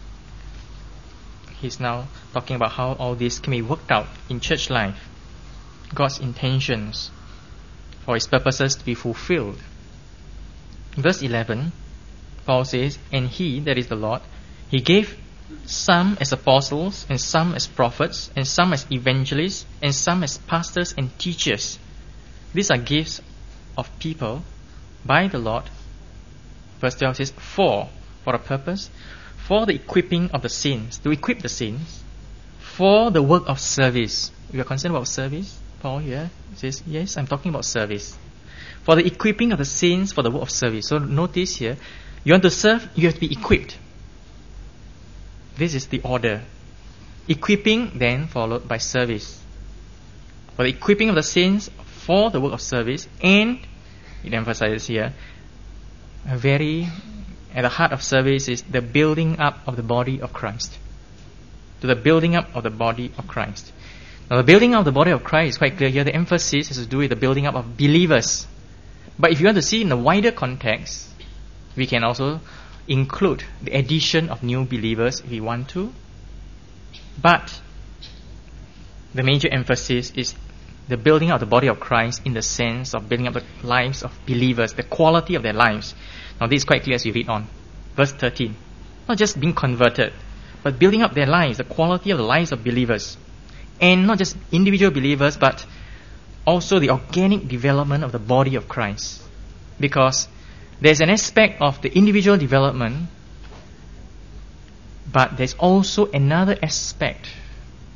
he's now talking about how all this can be worked out in church life, God's intentions for His purposes to be fulfilled. Verse 11, Paul says, "And He, that is the Lord, He gave some as apostles, and some as prophets, and some as evangelists, and some as pastors and teachers." These are gifts of people by the Lord. Verse 12 says, for a purpose, for the equipping of the saints, to equip the saints, for the work of service. We are concerned about service. Paul here says, yes, I'm talking about service. For the equipping of the saints for the work of service. So notice here, you want to serve, you have to be equipped. This is the order. Equipping, then followed by service. For the equipping of the saints for the work of service, and it emphasizes here, at the heart of service is the building up of the body of Christ. To the building up of the body of Christ. Now the building up of the body of Christ is quite clear here. The emphasis has to do with the building up of believers. But if you want to see in the wider context, we can also include the addition of new believers if we want to. But the major emphasis is the building up of the body of Christ in the sense of building up the lives of believers, the quality of their lives. Now this is quite clear as we read on. Verse 13. Not just being converted, but building up their lives, the quality of the lives of believers. And not just individual believers, but also the organic development of the body of Christ. Because there's an aspect of the individual development, but there's also another aspect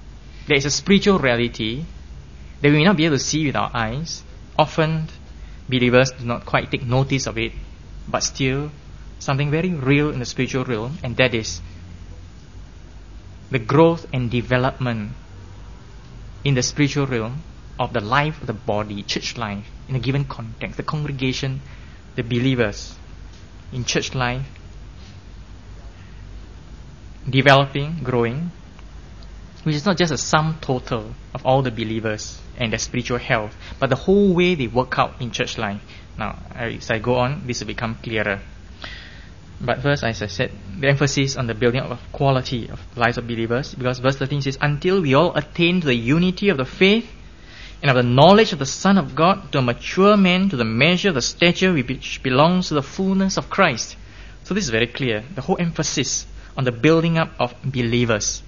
There is a spiritual reality that we may not be able to see with our eyes. Often, believers do not quite take notice of it, but still, something very real in the spiritual realm, and that is the growth and development in the spiritual realm of the life of the body, church life, in a given context, the congregation, the believers in church life, developing, growing, which is not just a sum total of all the believers and their spiritual health, but the whole way they work out in church life. Now, as I go on, this will become clearer. But first, as I said, the emphasis on the building up of quality of lives of believers, because verse 13 says, until we all attain to the unity of the faith and of the knowledge of the Son of God, to a mature man, to the measure of the stature which belongs to the fullness of Christ. So this is very clear. The whole emphasis on the building up of believers.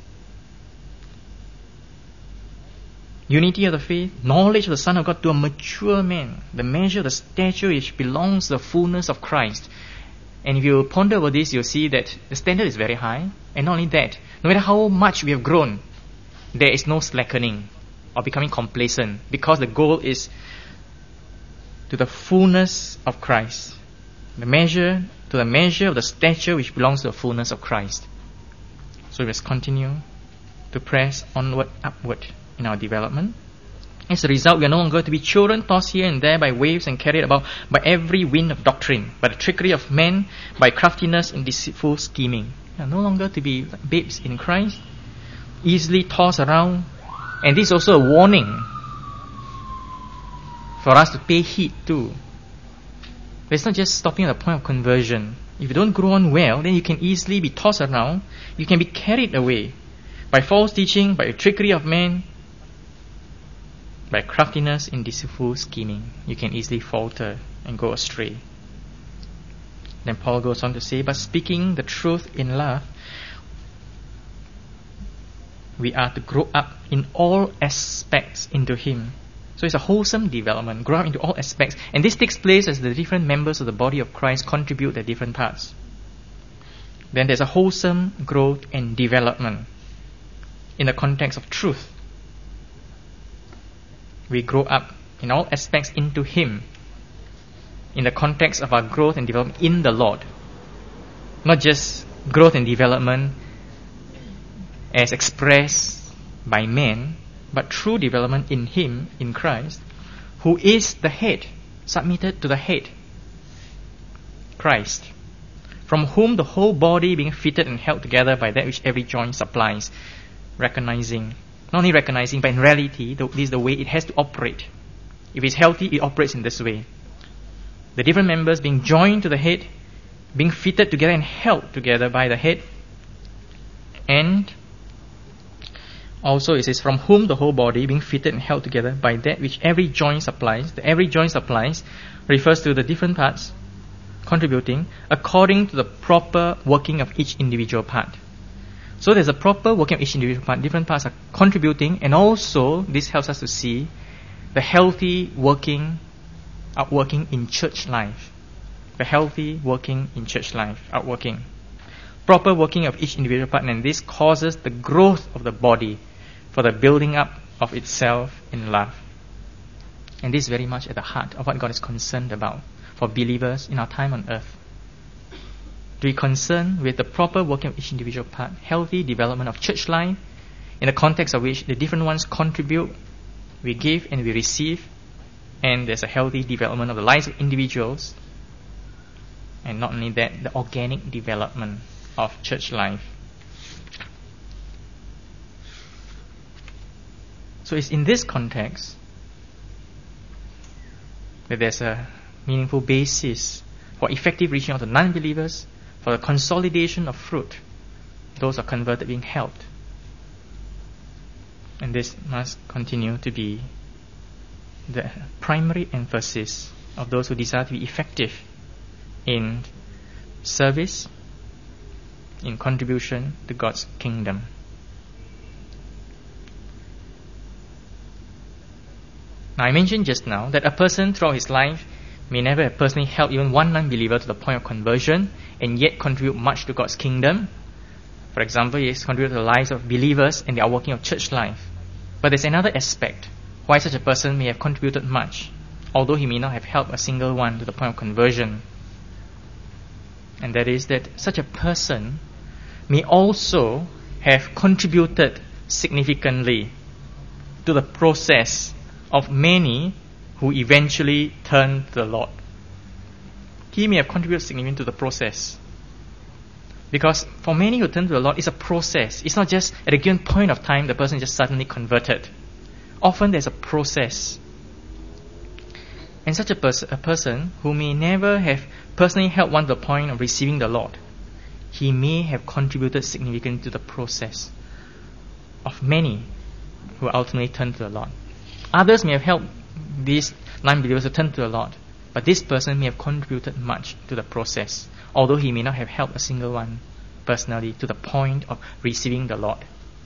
Unity of the faith, knowledge of the Son of God, to a mature man, the measure of the stature which belongs to the fullness of Christ. And if you ponder over this, you'll see that the standard is very high. And not only that, no matter how much we have grown, there is no slackening or becoming complacent, because the goal is to the fullness of Christ. To the measure of the stature which belongs to the fullness of Christ. So we must continue to press onward, upward in our development. As a result, we are no longer to be children tossed here and there by waves and carried about by every wind of doctrine, by the trickery of men, by craftiness and deceitful scheming. We are no longer to be babes in Christ, easily tossed around. And this is also a warning for us to pay heed to. It's not just stopping at the point of conversion. If you don't grow on well, then you can easily be tossed around. You can be carried away by false teaching, by the trickery of men, by craftiness in deceitful scheming. You can easily falter and go astray. Then Paul goes on to say, but speaking the truth in love, we are to grow up in all aspects into Him. So it's a wholesome development, grow up into all aspects. And this takes place as the different members of the body of Christ contribute their different parts. Then there's a wholesome growth and development in the context of truth. We grow up in all aspects into Him in the context of our growth and development in the Lord. Not just growth and development as expressed by men, but true development in Him, in Christ, who is the head, submitted to the head, Christ, from whom the whole body being fitted and held together by that which every joint supplies, recognizing, not only recognizing, but in reality, this is the way it has to operate. If it's healthy, it operates in this way. The different members being joined to the head, being fitted together and held together by the head, and also it says, from whom the whole body being fitted and held together by that which every joint supplies. The every joint supplies refers to the different parts contributing according to the proper working of each individual part. So there's a proper working of each individual part. Different parts are contributing, and also this helps us to see the healthy working, outworking in church life. The healthy working in church life, outworking. Proper working of each individual part, and this causes the growth of the body for the building up of itself in love. And this is very much at the heart of what God is concerned about for believers in our time on earth. To be concerned with the proper working of each individual part, healthy development of church life, in the context of which the different ones contribute, we give and we receive, and there's a healthy development of the lives of individuals, and not only that, the organic development of church life. So it's in this context that there's a meaningful basis for effective reaching out to non-believers, for the consolidation of fruit, those are converted being helped. And this must continue to be the primary emphasis of those who desire to be effective in service, in contribution to God's kingdom. Now, I mentioned just now that a person throughout his life may never have personally helped even one non-believer to the point of conversion and yet contribute much to God's kingdom. For example, he has contributed to the lives of believers and the outworking of church life. But there's another aspect why such a person may have contributed much, although he may not have helped a single one to the point of conversion. And that is that such a person may also have contributed significantly to the process of many who eventually turn to the Lord. He may have contributed significantly to the process. Because for many who turn to the Lord, it's a process. It's not just at a given point of time the person is just suddenly converted. Often there's a process. And such a person who may never have personally helped one to the point of receiving the Lord, he may have contributed significantly to the process of many who ultimately turn to the Lord. Others may have helped these non-believers to turn to the Lord, but this person may have contributed much to the process, although he may not have helped a single one personally to the point of receiving the Lord.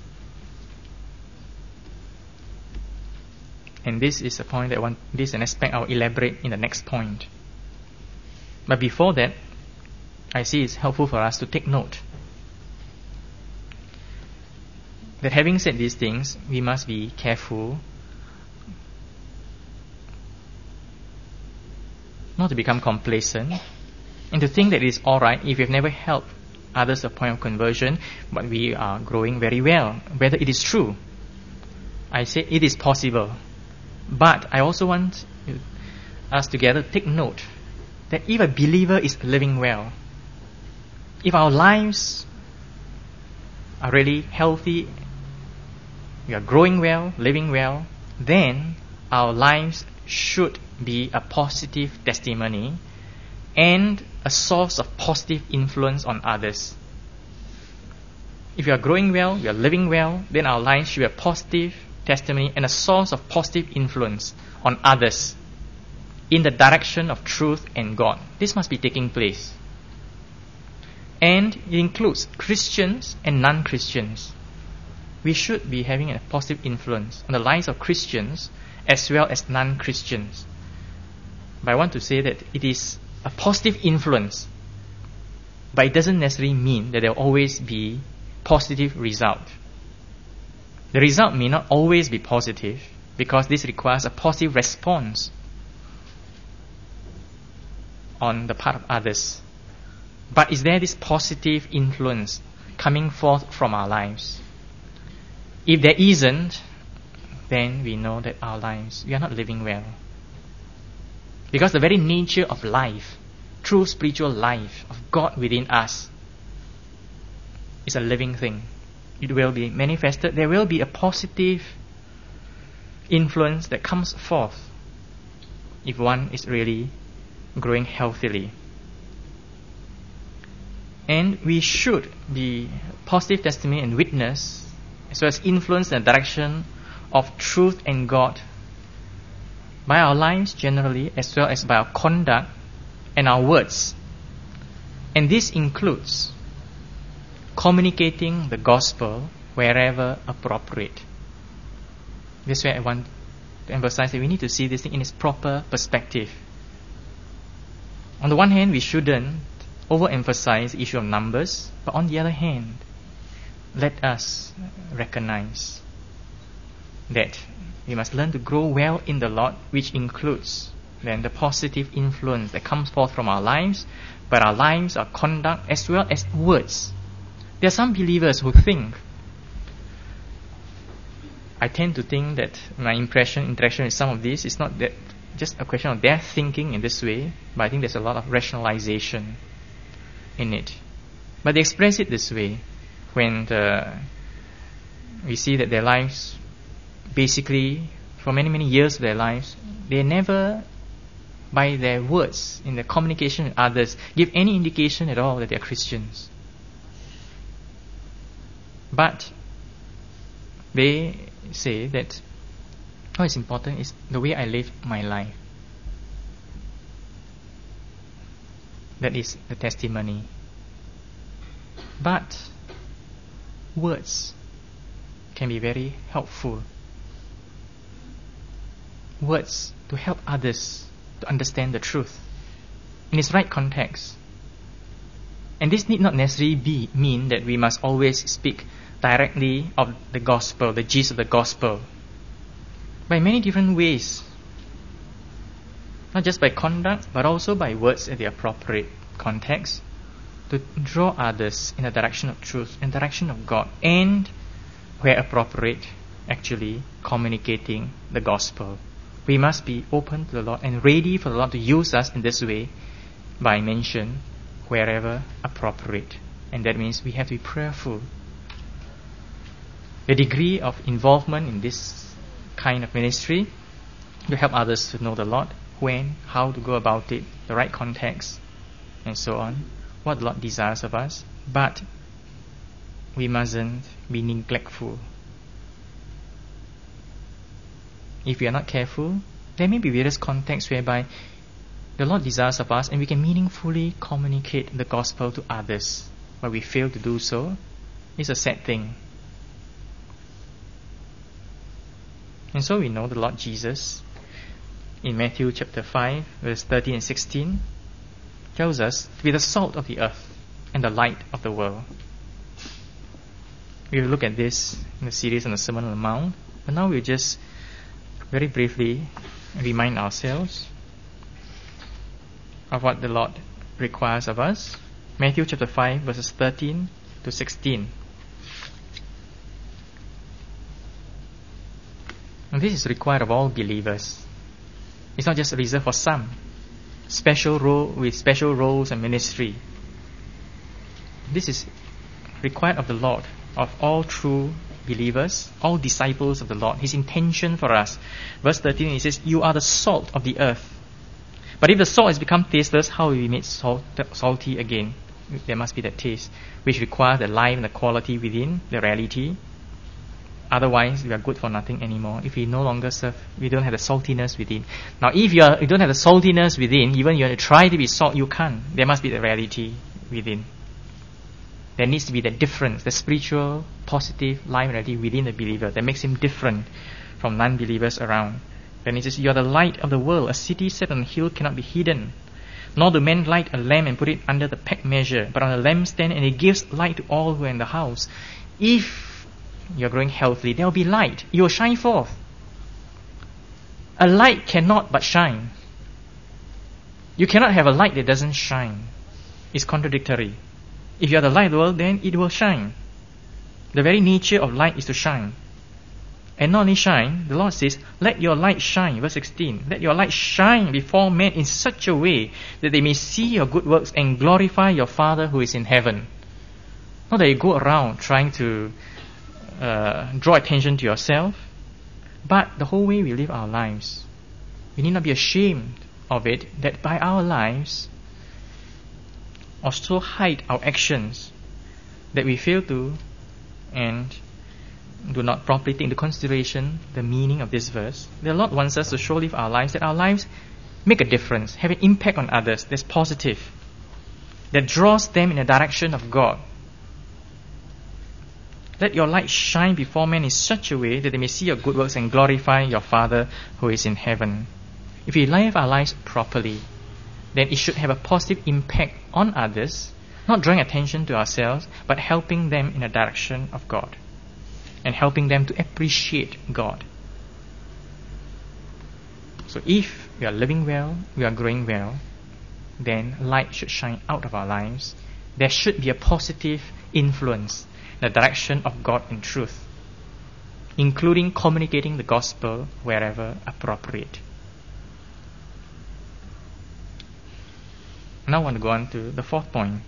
And this is a point this is an aspect I'll elaborate in the next point. But before that, I see it's helpful for us to take note that having said these things, we must be careful not to become complacent and to think that it is alright if we've never helped others to the point of conversion, but we are growing very well. Whether it is true, I say it is possible. But I also want us together to take note that if a believer is living well, if our lives are really healthy, we are growing well, living well, then our lives should be a positive testimony and a source of positive influence on others. If we are growing well, we are living well, then our lives should be a positive testimony and a source of positive influence on others in the direction of truth and God. This must be taking place. And it includes Christians and non-Christians. We should be having a positive influence on the lives of Christians as well as non-Christians. But I want to say that it is a positive influence, but it doesn't necessarily mean that there will always be positive result. The result may not always be positive because this requires a positive response on the part of others. But is there this positive influence coming forth from our lives? If there isn't, then we know that our lives, we are not living well. Because the very nature of life, true spiritual life of God within us, is a living thing. It will be manifested. There will be a positive influence that comes forth if one is really growing healthily. And we should be positive testimony and witness as well as influence in the direction of truth and God by our lives generally as well as by our conduct and our words. And this includes communicating the gospel wherever appropriate. This is where I want to emphasize that we need to see this thing in its proper perspective. On the one hand, we shouldn't overemphasize the issue of numbers, but on the other hand, let us recognize that we must learn to grow well in the Lord, which includes then the positive influence that comes forth from our lives, but our lives, our conduct, as well as words. There are some believers who think, I tend to think that my interaction with some of these is not that just a question of their thinking in this way, but I think there's a lot of rationalization in it. But they express it this way when we see that their lives, basically, for many, many years of their lives, they never, by their words, in their communication with others, give any indication at all that they are Christians. But they say that what is important is the way I live my life. That is the testimony. But words can be very helpful. Words to help others to understand the truth in its right context. And this need not necessarily mean that we must always speak directly of the gospel, the gist of the gospel, by many different ways. Not just by conduct, but also by words in the appropriate context, to draw others in the direction of truth, in the direction of God, and where appropriate, actually communicating the gospel. We must be open to the Lord and ready for the Lord to use us in this way by mention wherever appropriate. And that means we have to be prayerful. The degree of involvement in this kind of ministry to help others to know the Lord, when, how to go about it, the right context, and so on, what the Lord desires of us. But we mustn't be neglectful. If we are not careful, there may be various contexts whereby the Lord desires of us and we can meaningfully communicate the gospel to others, but we fail to do so. It's a sad thing. And so we know the Lord Jesus in Matthew chapter 5 verse 13 and 16 tells us to be the salt of the earth and the light of the world. We will look at this in the series on the Sermon on the Mount, but now we'll just very briefly remind ourselves of what the Lord requires of us. Matthew chapter 5 verses 13 to 16. And this is required of all believers. It's not just reserved for some special role with special roles and ministry. This is required of the Lord, of all true believers, all disciples of the Lord. His intention for us. Verse 13, he says, "You are the salt of the earth. But if the salt has become tasteless, how will we make salty again?" There must be that taste, which requires the life and the quality within, the reality. Otherwise, we are good for nothing anymore. If we no longer serve, we don't have the saltiness within. Now, if you don't have the saltiness within, even you want to try to be salt, you can't. There must be the reality within. There needs to be the difference, the spiritual, positive life and reality within the believer that makes him different from non-believers around. Then he says, "You are the light of the world. A city set on a hill cannot be hidden. Nor do men light a lamp and put it under the peg measure, but on a lampstand, and it gives light to all who are in the house." If you're growing healthily, there will be light. You will shine forth. A light cannot but shine. You cannot have a light that doesn't shine. It's contradictory. If you are the light of the world, then it will shine. The very nature of light is to shine. And not only shine, the Lord says, "Let your light shine." Verse 16. "Let your light shine before men in such a way that they may see your good works and glorify your Father who is in heaven." Not that you go around trying to draw attention to yourself, but the whole way we live our lives. We need not be ashamed of it, that by our lives also hide our actions that we fail to and do not properly take into consideration the meaning of this verse. The Lord wants us to show live our lives, that our lives make a difference, have an impact on others that's positive, that draws them in the direction of God. Let your light shine before men in such a way that they may see your good works and glorify your Father who is in heaven. If we live our lives properly, then it should have a positive impact on others, not drawing attention to ourselves, but helping them in the direction of God and helping them to appreciate God. So if we are living well, we are growing well, then light should shine out of our lives. There should be a positive influence in the direction of God and truth, including communicating the gospel wherever appropriate. Now I want to go on to the fourth point.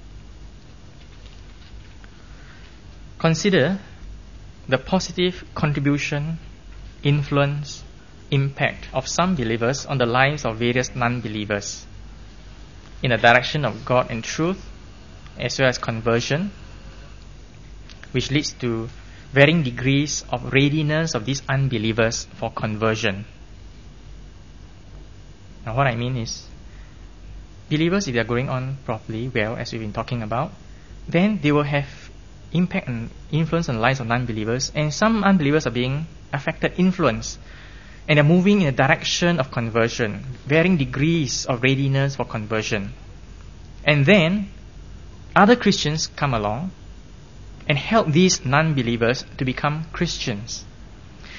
Consider the positive contribution, influence, impact of some believers on the lives of various non-believers in the direction of God and truth, as well as conversion, which leads to varying degrees of readiness of these unbelievers for conversion. Now what I mean is, believers, if they are going on properly, well, as we've been talking about, then they will have impact and influence on the lives of non-believers, and some unbelievers are being affected, influenced, and they're moving in the direction of conversion, varying degrees of readiness for conversion. And then other Christians come along and help these non-believers to become Christians.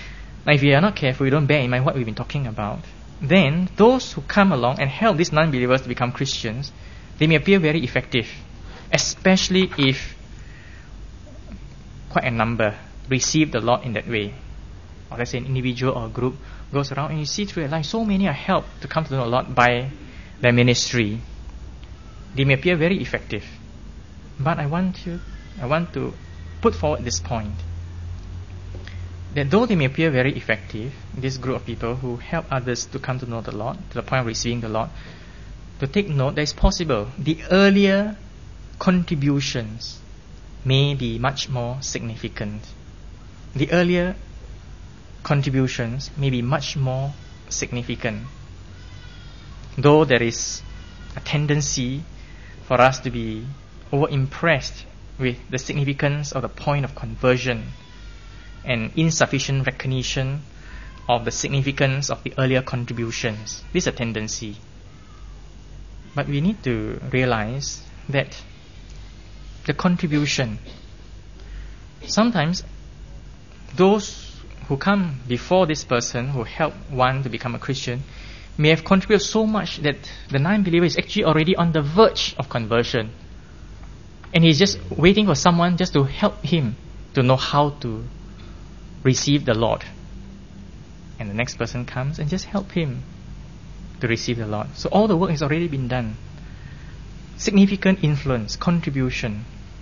Now, if we are not careful, we don't bear in mind what we've been talking about, then those who come along and help these non-believers to become Christians, they may appear very effective, especially if quite a number receive the Lord in that way. Or let's say an individual or a group goes around and you see through their life, so many are helped to come to know the Lord by their ministry. They may appear very effective. But I want to put forward this point, that though they may appear very effective, this group of people who help others to come to know the Lord, to the point of receiving the Lord, to take note that it's possible the earlier contributions may be much more significant. The earlier contributions may be much more significant. Though there is a tendency for us to be over-impressed with the significance of the point of conversion and insufficient recognition of the significance of the earlier contributions. This is a tendency. But we need to realize that the contribution, sometimes those who come before this person who help one to become a Christian may have contributed so much that the non-believer is actually already on the verge of conversion. And he's just waiting for someone just to help him to know how to receive the Lord. And the next person comes and just help him to receive the Lord. So all the work has already been done. Significant influence, contribution.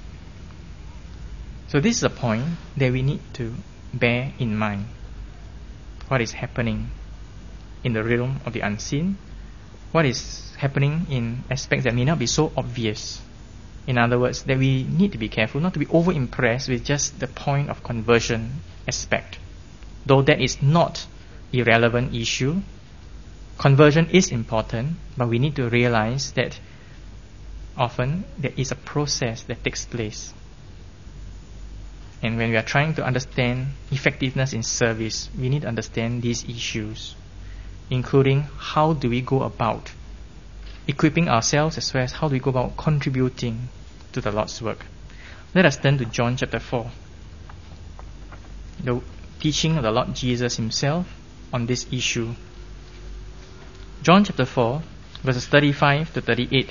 So this is a point that we need to bear in mind. What is happening in the realm of the unseen? What is happening in aspects that may not be so obvious? In other words, that we need to be careful not to be over-impressed with just the point of conversion aspect. Though that is not a relevant issue, conversion is important, but we need to realize that often there is a process that takes place. And when we are trying to understand effectiveness in service, we need to understand these issues, including how do we go about equipping ourselves as well as how do we go about contributing to the Lord's work. Let us turn to John chapter 4. The teaching of the Lord Jesus himself on this issue. John chapter 4, verses 35 to 38.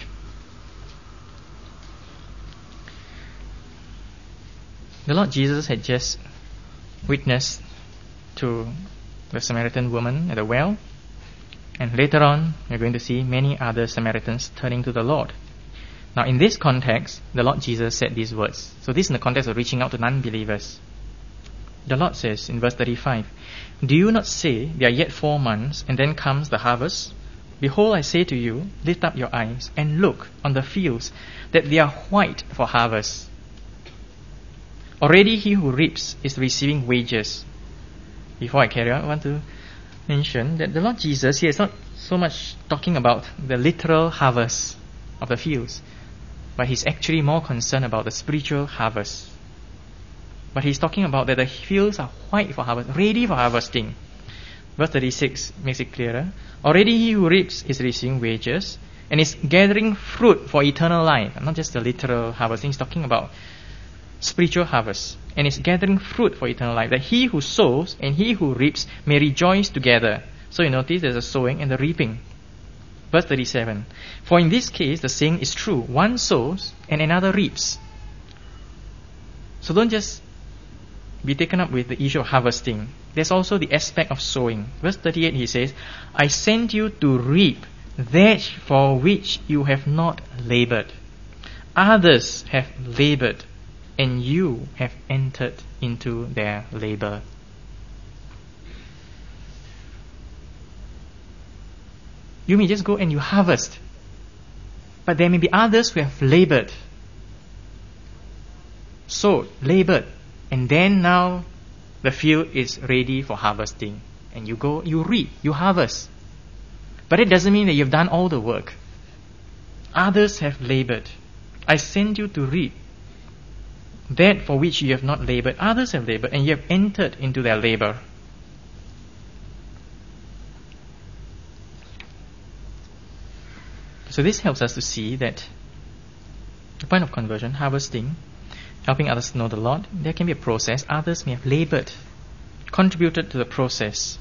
The Lord Jesus had just witnessed to the Samaritan woman at the well, and later on we're going to see many other Samaritans turning to the Lord. Now in this context, the Lord Jesus said these words. So this is in the context of reaching out to non-believers. The Lord says in verse 35, "Do you not say, there are yet 4 months, and then comes the harvest? Behold, I say to you, lift up your eyes and look on the fields, that they are white for harvest. Already he who reaps is receiving wages." Before I carry on, I want to mention that the Lord Jesus here is not so much talking about the literal harvest of the fields, but he's actually more concerned about the spiritual harvest. But he's talking about that the fields are white for harvest, ready for harvesting. Verse 36 makes it clearer. Already he who reaps is receiving wages and is gathering fruit for eternal life. Not just the literal harvesting, he's talking about spiritual harvest, and is gathering fruit for eternal life, that he who sows and he who reaps may rejoice together. So you notice there's a sowing and the reaping. Verse 37, "For in this case the saying is true, one sows and another reaps." So don't just be taken up with the issue of harvesting. There's also the aspect of sowing. Verse 38 he says, "I sent you to reap that for which you have not labored. Others have labored, and you have entered into their labor." You may just go and you harvest, but there may be others who have labored, sowed, labored, and then now the field is ready for harvesting. And you go, you reap, you harvest. But it doesn't mean that you've done all the work. Others have labored. I sent you to reap that for which you have not labored. Others have labored, and you have entered into their labor. So this helps us to see that the point of conversion, harvesting, helping others know the Lord, there can be a process. Others may have labored, contributed to the process.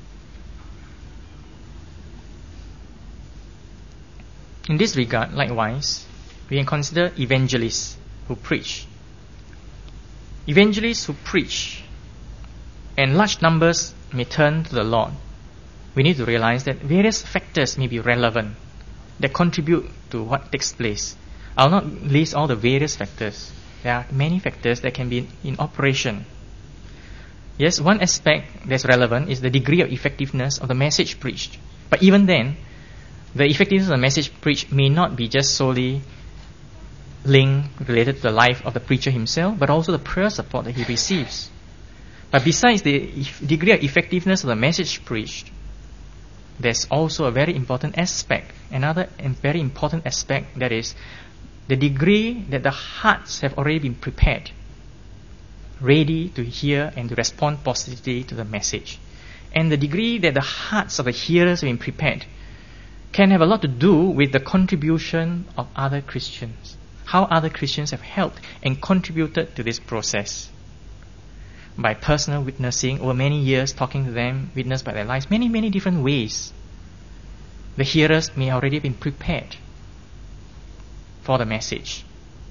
In this regard, likewise, we can consider evangelists who preach. Evangelists who preach, and large numbers may turn to the Lord. We need to realize that various factors may be relevant that contribute to what takes place. I'll not list all the various factors. There are many factors that can be in operation. Yes, one aspect that's relevant is the degree of effectiveness of the message preached. But even then, the effectiveness of the message preached may not be just solely related to the life of the preacher himself, but also the prayer support that he receives. But besides the degree of effectiveness of the message preached, there's also a very important aspect, another very important aspect, that is the degree that the hearts have already been prepared, ready to hear and to respond positively to the message. And the degree that the hearts of the hearers have been prepared can have a lot to do with the contribution of other Christians, how other Christians have helped and contributed to this process. By personal witnessing over many years, talking to them, witnessed by their lives, many different ways, the hearers may already have been prepared for the message.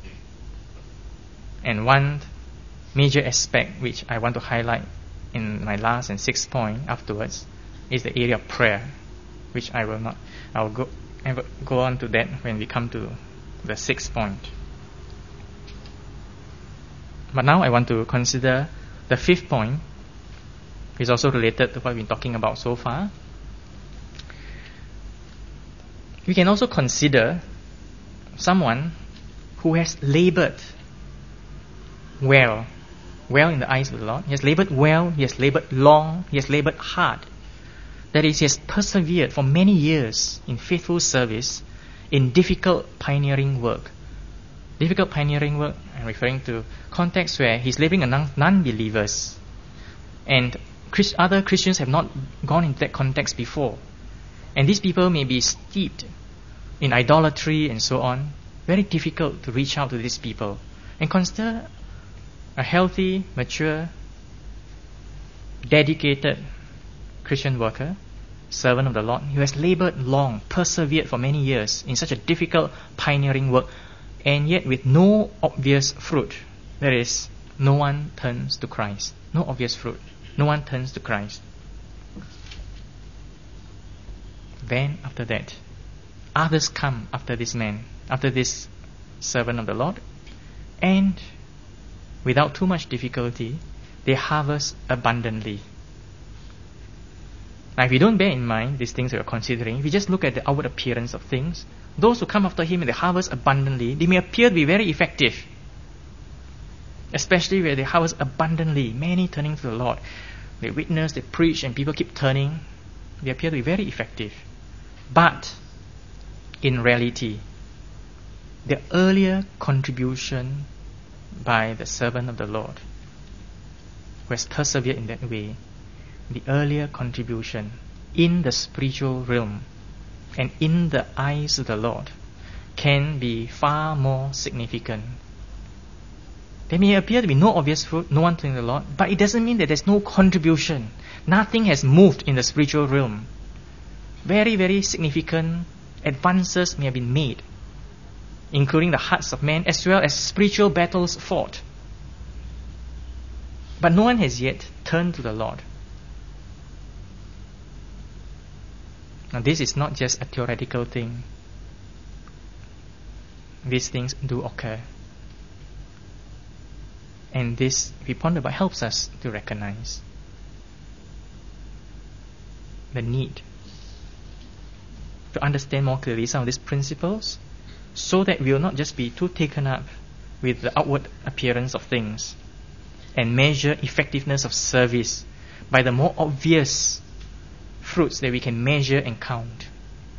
And one major aspect which I want to highlight in my last and sixth point afterwards is the area of prayer, which I'll go on to that when we come to the sixth point. But now I want to consider the fifth point, which is also related to what we've been talking about so far. We can also consider someone who has labored well in the eyes of the Lord. He has labored well, he has labored long, he has labored hard. That is, he has persevered for many years in faithful service in difficult pioneering work. Difficult pioneering work, I'm referring to contexts where he's laboring among non-believers, and other Christians have not gone into that context before. And these people may be steeped in idolatry and so on. Very difficult to reach out to these people. And consider a healthy, mature, dedicated Christian worker, servant of the Lord, who has labored long, persevered for many years in such a difficult pioneering work, and yet with no obvious fruit. That is, no one turns to Christ. No obvious fruit. No one turns to Christ. Then, after that, others come after this man, after this servant of the Lord, and without too much difficulty, they harvest abundantly. Now, if we don't bear in mind these things that we're considering, if we just look at the outward appearance of things, those who come after him and they harvest abundantly, they may appear to be very effective. Especially where they harvest abundantly, many turning to the Lord. They witness, they preach, and people keep turning. They appear to be very effective. But, in reality, the earlier contribution by the servant of the Lord, who has persevered in that way, the earlier contribution in the spiritual realm and in the eyes of the Lord can be far more significant. There may appear to be no obvious fruit, no one turning to the Lord, but it doesn't mean that there's no contribution. Nothing has moved in the spiritual realm. Very significant advances may have been made, including the hearts of men as well as spiritual battles fought. But no one has yet turned to the Lord. Now, this is not just a theoretical thing. These things do occur. And this, if we ponder about, helps us to recognize the need to understand more clearly some of these principles, so that we will not just be too taken up with the outward appearance of things and measure effectiveness of service by the more obvious fruits that we can measure and count.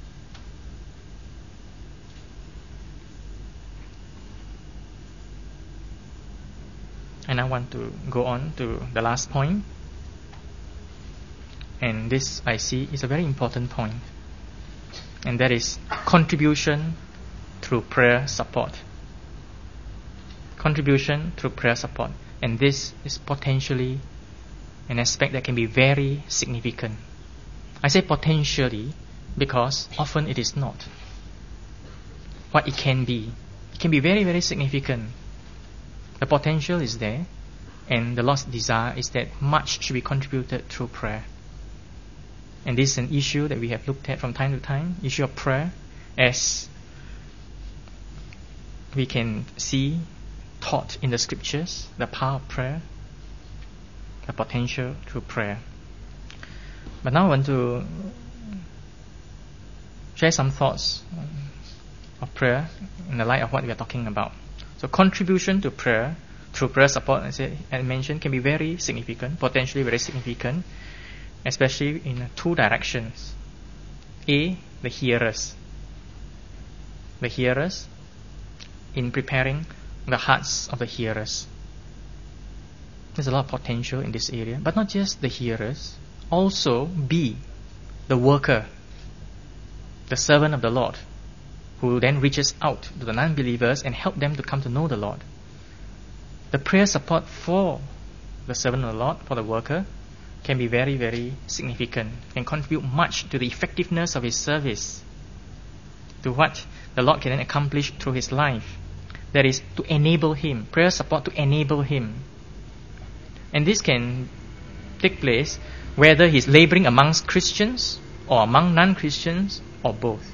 And I want to go on to the last point. And this, I see, is a very important point. And that is contribution through prayer support. Contribution through prayer support. And this is potentially an aspect that can be very significant. I say potentially because often it is not. What it can be very, very significant. The potential is there, and the Lord's desire is that much should be contributed through prayer. And this is an issue that we have looked at from time to time, issue of prayer, as we can see taught in the scriptures, the power of prayer, the potential through prayer. But now I want to share some thoughts of prayer in the light of what we are talking about. So contribution to prayer through prayer support, as I mentioned, can be very significant, potentially very significant, especially in two directions. A, the hearers. The hearers in preparing the hearts of the hearers. There's a lot of potential in this area, but not just the hearers, also B, the worker, the servant of the Lord, who then reaches out to the non-believers and help them to come to know the Lord. The prayer support for the servant of the Lord, for the worker, can be very, very significant and contribute much to the effectiveness of his service, to what the Lord can then accomplish through his life. That is, to enable him, prayer support to enable him. And this can take place whether he's laboring amongst Christians or among non-Christians or both.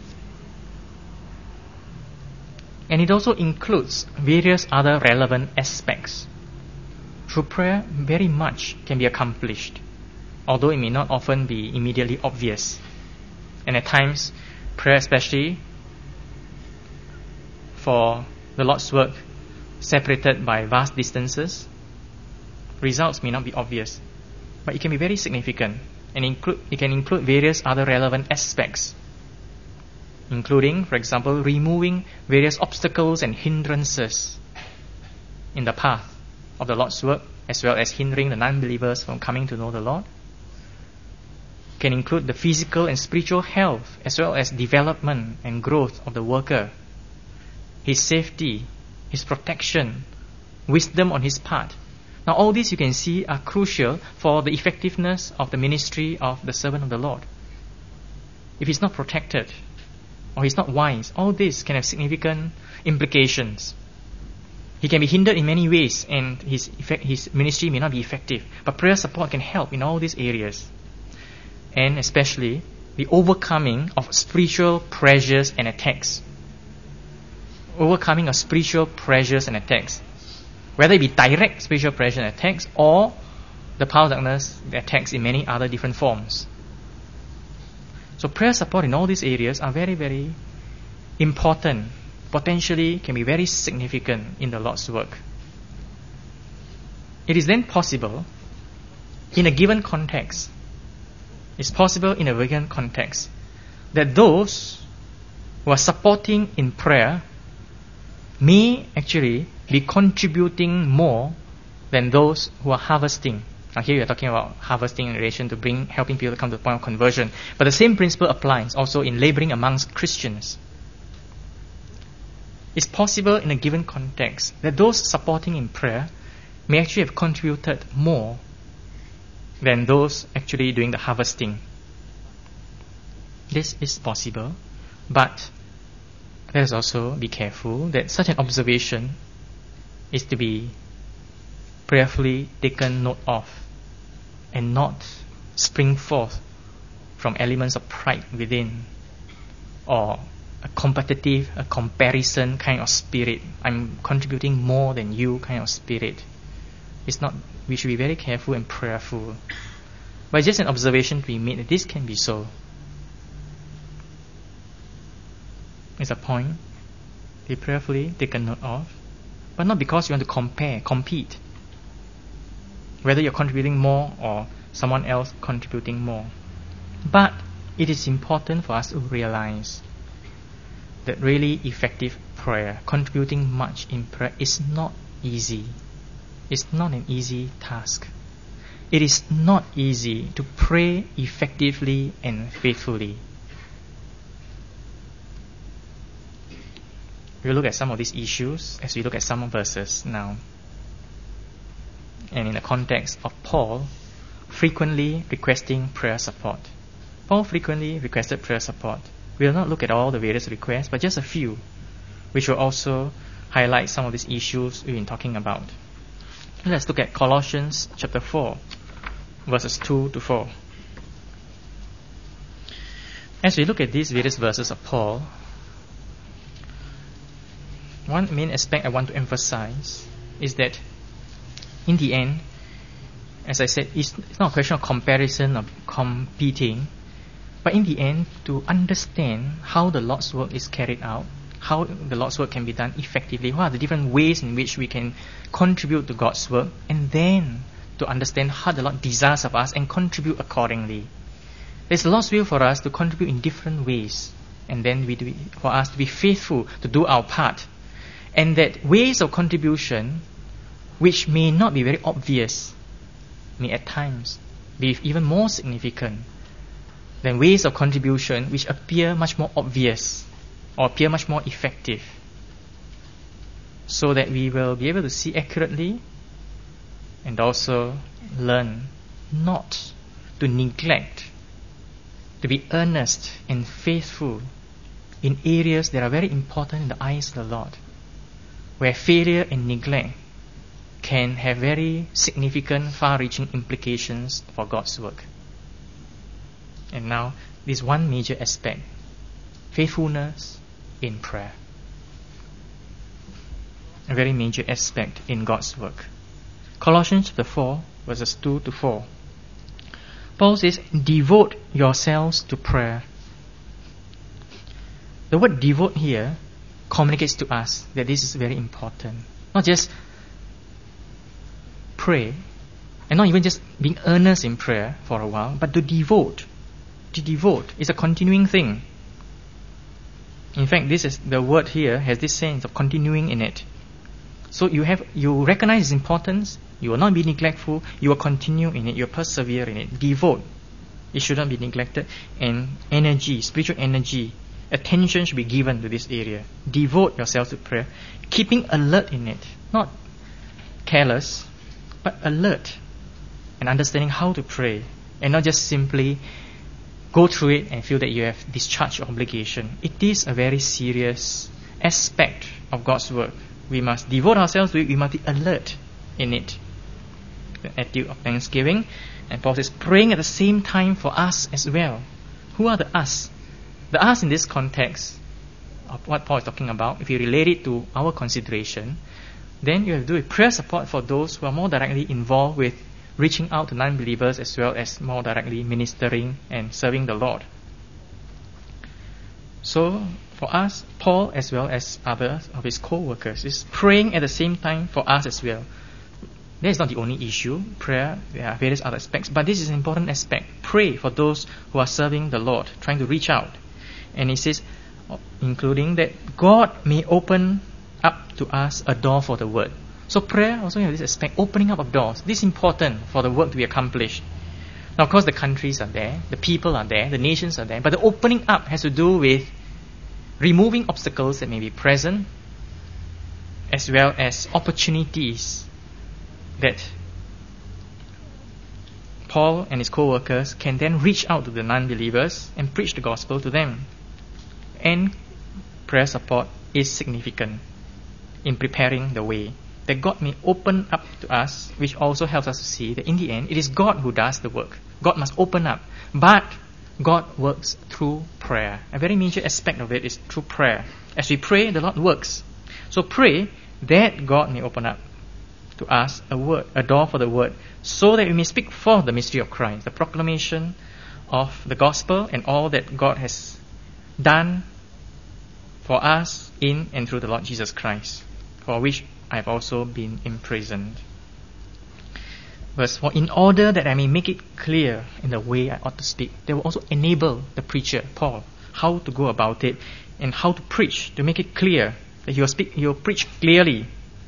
And it also includes various other relevant aspects. Through prayer, very much can be accomplished, although it may not often be immediately obvious. And at times, prayer, especially for the Lord's work, separated by vast distances, results may not be obvious, but it can be very significant, and it can include various other relevant aspects, including, for example, removing various obstacles and hindrances in the path of the Lord's work, as well as hindering the non-believers from coming to know the Lord. It can include the physical and spiritual health, as well as development and growth of the worker, his safety, his protection, wisdom on his part. Now all these you can see are crucial for the effectiveness of the ministry of the servant of the Lord. If he's not protected, or he's not wise, all this can have significant implications. He can be hindered in many ways, and his ministry may not be effective. But prayer support can help in all these areas, and especially the overcoming of spiritual pressures and attacks. Overcoming of spiritual pressures and attacks, whether it be direct spiritual pressure and attacks, or the power of darkness that attacks in many other different forms. So prayer support in all these areas are very, very important, potentially can be very significant in the Lord's work. It is then possible in a given context, that those who are supporting in prayer may actually be contributing more than those who are harvesting. Now here we are talking about harvesting in relation to helping people to come to the point of conversion. But the same principle applies also in laboring amongst Christians. It's possible in a given context that those supporting in prayer may actually have contributed more than those actually doing the harvesting. This is possible, but let us also be careful that such an observation is to be prayerfully taken note of and not spring forth from elements of pride within, or a comparison kind of spirit. I'm contributing more than you kind of spirit. It's not. We should be very careful and prayerful. But it's just an observation to be made that this can be so. It's a point to be prayerfully taken note of, but not because you want to compete, whether you're contributing more or someone else contributing more. But it is important for us to realize that really effective prayer, contributing much in prayer, is not easy. It's not an easy task. It is not easy to pray effectively and faithfully. We'll look at some of these issues as we look at some verses now. And in the context of Paul frequently requesting prayer support. Paul frequently requested prayer support. We will not look at all the various requests, but just a few, which will also highlight some of these issues we've been talking about. Let's look at Colossians chapter 4, verses 2 to 4. As we look at these various verses of Paul, one main aspect I want to emphasize is that in the end, as I said, it's not a question of comparison or competing, but in the end, to understand how the Lord's work is carried out, how the Lord's work can be done effectively, what are the different ways in which we can contribute to God's work, and then to understand how the Lord desires of us and contribute accordingly. It's the Lord's will for us to contribute in different ways, and then for us to be faithful to do our part. And that ways of contribution, which may not be very obvious, may at times be even more significant than ways of contribution which appear much more obvious or appear much more effective, so that we will be able to see accurately and also learn not to neglect, to be earnest and faithful in areas that are very important in the eyes of the Lord, where failure and neglect can have very significant, far-reaching implications for God's work. And now, this one major aspect, faithfulness in prayer. A very major aspect in God's work. Colossians chapter 4, verses 2 to 4. Paul says, devote yourselves to prayer. The word devote here communicates to us that this is very important. Not just pray, and not even just being earnest in prayer for a while, but to devote. To devote is a continuing thing. In fact, the word here has this sense of continuing in it. So you recognize its importance, you will not be neglectful, you will continue in it, you will persevere in it. Devote. It should not be neglected. And energy, spiritual energy, attention should be given to this area. Devote yourselves to prayer, keeping alert in it. Not careless, but alert and understanding how to pray, and not just simply go through it and feel that you have discharged your obligation. It is a very serious aspect of God's work. We must devote ourselves to it. We must be alert in it. The attitude of thanksgiving. And Paul says, praying at the same time for us as well. Who are the us? The us in this context of what Paul is talking about, if you relate it to our consideration, then you have to do with prayer support for those who are more directly involved with reaching out to non-believers as well as more directly ministering and serving the Lord. So, for us, Paul as well as others of his co-workers is praying at the same time for us as well. That is not the only issue. Prayer, there are various other aspects, but this is an important aspect. Pray for those who are serving the Lord, trying to reach out. And he says, including that God may open up to us a door for the word. So prayer also has this aspect, opening up of doors. This is important for the work to be accomplished. Now, of course, the countries are there, the people are there, the nations are there, but the opening up has to do with removing obstacles that may be present, as well as opportunities that Paul and his co-workers can then reach out to the non-believers and preach the gospel to them. And prayer support is significant in preparing the way, that God may open up to us, which also helps us to see that in the end, it is God who does the work. God must open up. But God works through prayer. A very major aspect of it is through prayer. As we pray, the Lord works. So pray that God may open up to us a door for the word, so that we may speak forth the mystery of Christ, the proclamation of the gospel and all that God has done for us in and through the Lord Jesus Christ, for which I have also been imprisoned. Verse 4, in order that I may make it clear in the way I ought to speak. They will also enable the preacher, Paul, how to go about it and how to preach, to make it clear that he will preach clearly.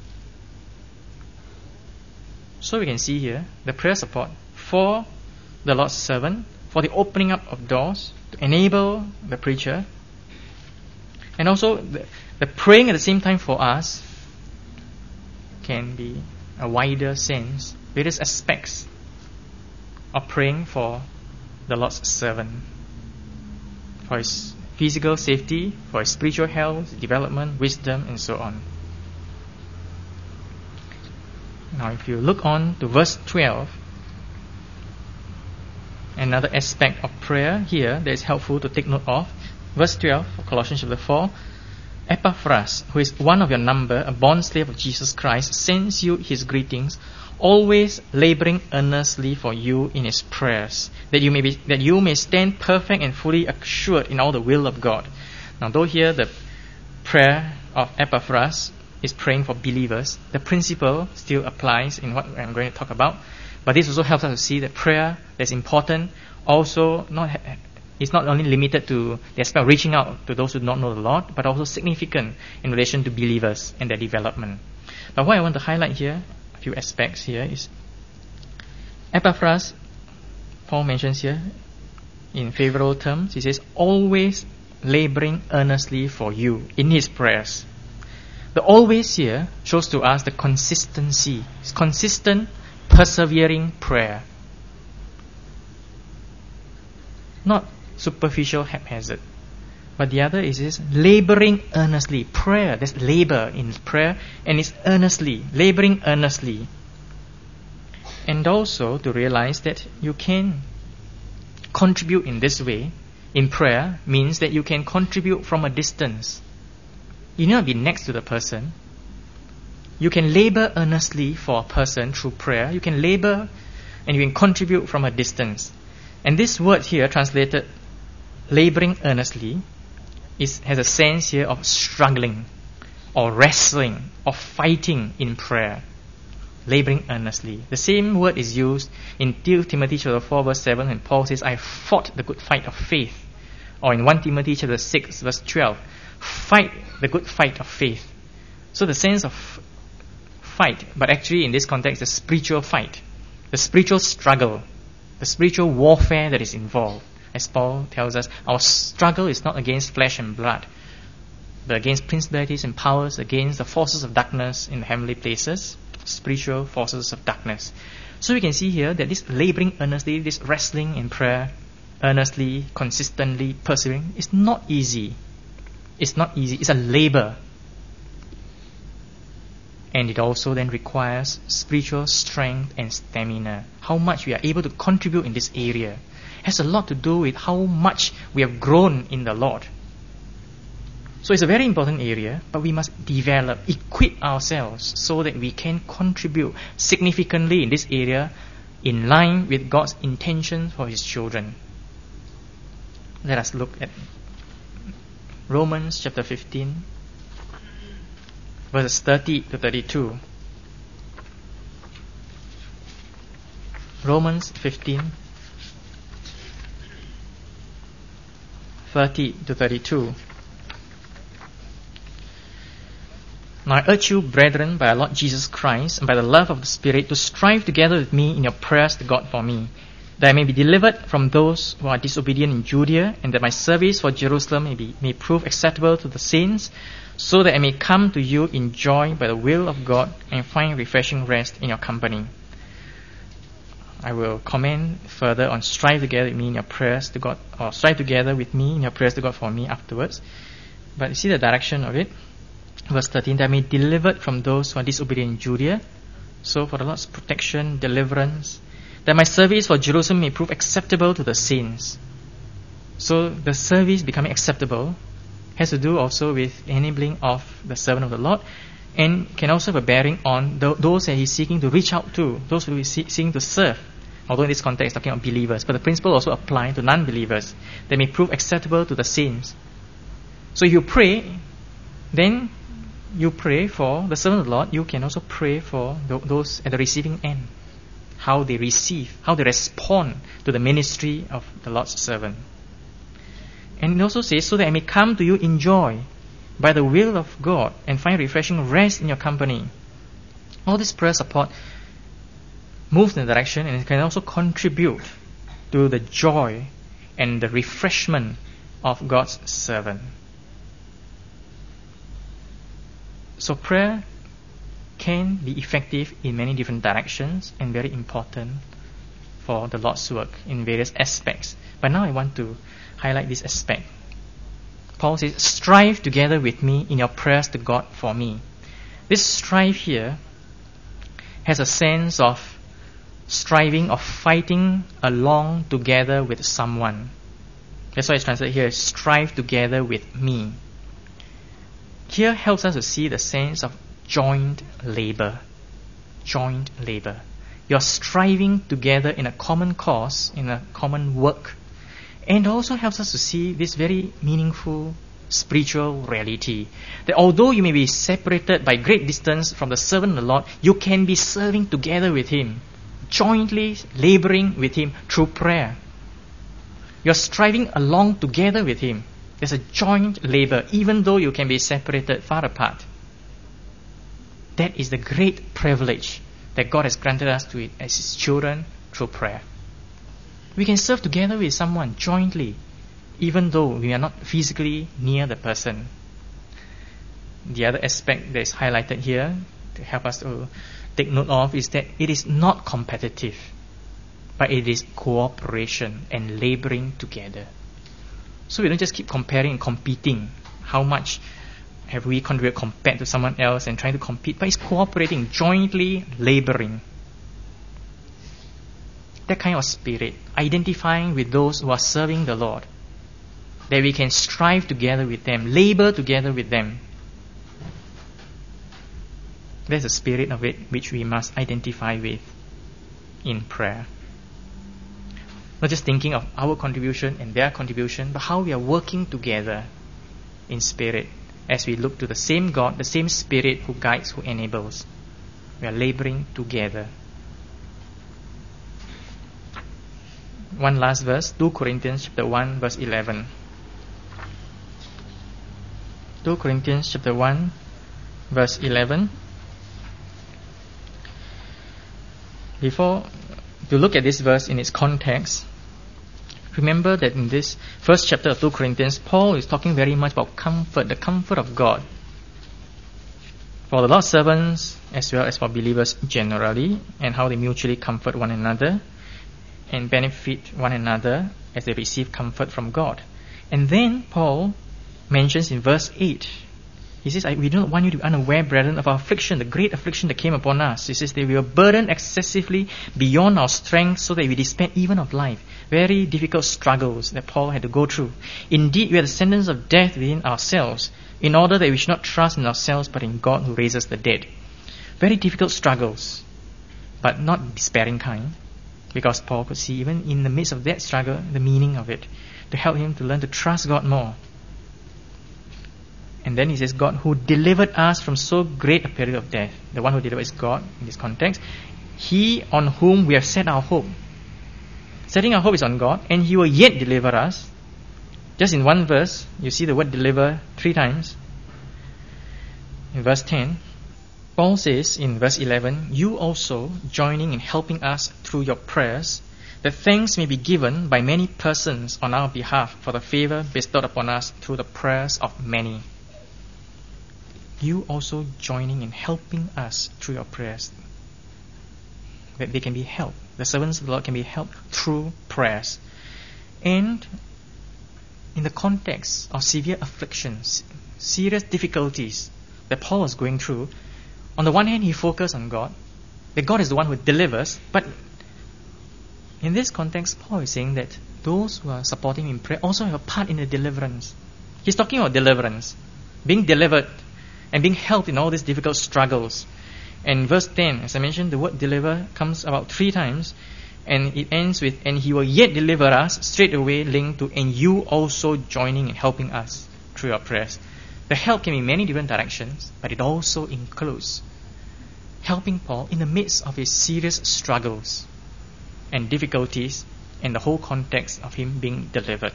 So we can see here the prayer support for the Lord's servant, for the opening up of doors, to enable the preacher, and also the praying at the same time for us can be a wider sense, various aspects of praying for the Lord's servant, for his physical safety, for his spiritual health, development, wisdom, and so on. Now, if you look on to verse 12, another aspect of prayer here that is helpful to take note of. Verse 12 of Colossians chapter 4, Epaphras, who is one of your number, a bond slave of Jesus Christ, sends you his greetings, always laboring earnestly for you in his prayers, that you may stand perfect and fully assured in all the will of God. Now, though here the prayer of Epaphras is praying for believers, the principle still applies in what I'm going to talk about. But this also helps us to see that prayer that's important also is not only limited to the aspect of reaching out to those who do not know the Lord, but also significant in relation to believers and their development. But what I want to highlight here, a few aspects here, is Epaphras, Paul mentions here in favorable terms. He says, always laboring earnestly for you in his prayers. The always here shows to us the consistency. It's consistent, persevering prayer. Not superficial, haphazard. But the other is this laboring earnestly. Prayer, there's labor in prayer, and it's earnestly, laboring earnestly. And also to realize that you can contribute in this way in prayer means that you can contribute from a distance. You need not be next to the person. You can labor earnestly for a person through prayer. You can labor and you can contribute from a distance. And this word here, translated laboring earnestly, has a sense here of struggling or wrestling or fighting in prayer. Laboring earnestly. The same word is used in 2 Timothy chapter 4 verse 7 when Paul says, I fought the good fight of faith. Or in 1 Timothy chapter 6 verse 12, fight the good fight of faith. So the sense of fight, but actually in this context, the spiritual fight, the spiritual struggle, the spiritual warfare that is involved. As Paul tells us, our struggle is not against flesh and blood, but against principalities and powers, against the forces of darkness in the heavenly places, spiritual forces of darkness. So we can see here that this laboring earnestly, this wrestling in prayer, earnestly, consistently, persevering, is not easy. It's not easy. It's a labor. And it also then requires spiritual strength and stamina. How much we are able to contribute in this area has a lot to do with how much we have grown in the Lord. So it's a very important area, but we must develop, equip ourselves so that we can contribute significantly in this area in line with God's intention for his children. Let us look at Romans chapter 15, verses 30 to 32. Romans 15, 30 to 32. Now I urge you, brethren, by our Lord Jesus Christ, and by the love of the Spirit, to strive together with me in your prayers to God for me, that I may be delivered from those who are disobedient in Judea, and that my service for Jerusalem may prove acceptable to the saints, so that I may come to you in joy by the will of God, and find refreshing rest in your company. I will comment further on strive together with me in your prayers to God, or strive together with me in your prayers to God for me afterwards. But you see the direction of it. Verse 13, that I may be delivered from those who are disobedient in Judea. So for the Lord's protection, deliverance, that my service for Jerusalem may prove acceptable to the saints. So the service becoming acceptable has to do also with enabling of the servant of the Lord, and can also have a bearing on those that he's seeking to reach out to, those who he's seeking to serve. Although in this context talking about believers, but the principle also applies to non-believers, that may prove acceptable to the saints. So if you pray, then you pray for the servant of the Lord, you can also pray for those at the receiving end, how they receive, how they respond to the ministry of the Lord's servant. And it also says, so that I may come to you in joy by the will of God, and find refreshing rest in your company. All this prayer support moves in the direction, and it can also contribute to the joy and the refreshment of God's servant. So prayer can be effective in many different directions and very important for the Lord's work in various aspects. But now I want to highlight this aspect. Paul says, strive together with me in your prayers to God for me. This strive here has a sense of striving, of fighting along together with someone. That's why it's translated here, strive together with me. Here helps us to see the sense of joint labor. Joint labor. You're striving together in a common cause, in a common work. And also helps us to see this very meaningful spiritual reality. That although you may be separated by great distance from the servant of the Lord, you can be serving together with Him, jointly laboring with Him through prayer. You're striving along together with Him. There's a joint labor, even though you can be separated far apart. That is the great privilege that God has granted us to it as His children through prayer. We can serve together with someone jointly, even though we are not physically near the person. The other aspect that is highlighted here to help us to take note of is that it is not competitive, but it is cooperation and laboring together. So we don't just keep comparing and competing. How much have we contributed compared to someone else and trying to compete? But it's cooperating, jointly laboring. That kind of spirit, identifying with those who are serving the Lord, that we can strive together with them, labor together with them. There's a spirit of it which we must identify with in prayer. Not just thinking of our contribution and their contribution, but how we are working together in spirit as we look to the same God, the same Spirit who guides, who enables. We are laboring together. One last verse, 2 Corinthians chapter 1 verse 11. 2 Corinthians chapter 1 verse 11. Before to look at this verse in its context, remember that in this first chapter of 2 Corinthians, Paul is talking very much about comfort, the comfort of God. For the Lord's servants as well as for believers generally, and how they mutually comfort one another and benefit one another as they receive comfort from God. And then Paul mentions in verse 8, he says, we do not want you to be unaware, brethren, of our affliction, the great affliction that came upon us. He says that we were burdened excessively beyond our strength, so that we despaired even of life. Very difficult struggles that Paul had to go through. Indeed, we are the sentence of death within ourselves, in order that we should not trust in ourselves, but in God who raises the dead. Very difficult struggles, but not despairing kind, because Paul could see even in the midst of that struggle the meaning of it, to help him to learn to trust God more. And then he says, God who delivered us from so great a period of death. The one who delivered is God in this context. He on whom we have set our hope. Setting our hope is on God, and He will yet deliver us. Just in one verse, you see the word deliver 3 times. In verse 10, Paul says in verse 11, you also joining in helping us through your prayers, that thanks may be given by many persons on our behalf for the favor bestowed upon us through the prayers of many. You also joining in helping us through your prayers, that they can be helped. The servants of the Lord can be helped through prayers. And in the context of severe afflictions, serious difficulties that Paul was going through, on the one hand he focused on God, that God is the one who delivers, but in this context Paul is saying that those who are supporting him in prayer also have a part in the deliverance. He's talking about deliverance, being delivered and being helped in all these difficult struggles. And verse 10, as I mentioned, the word deliver comes about 3 times, and it ends with, and He will yet deliver us, straight away linked to, and you also joining and helping us through your prayers. The help can be many different directions, but it also includes helping Paul in the midst of his serious struggles and difficulties, and the whole context of him being delivered.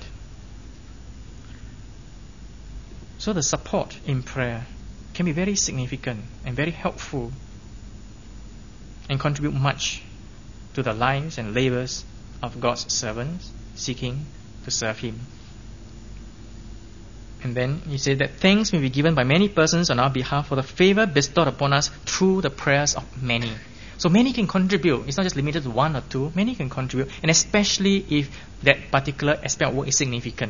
So the support in prayer can be very significant and very helpful, and contribute much to the lives and labors of God's servants seeking to serve Him. And then he said that thanks may be given by many persons on our behalf for the favor bestowed upon us through the prayers of many. So many can contribute. It's not just limited to one or two. Many can contribute, and especially if that particular aspect of work is significant.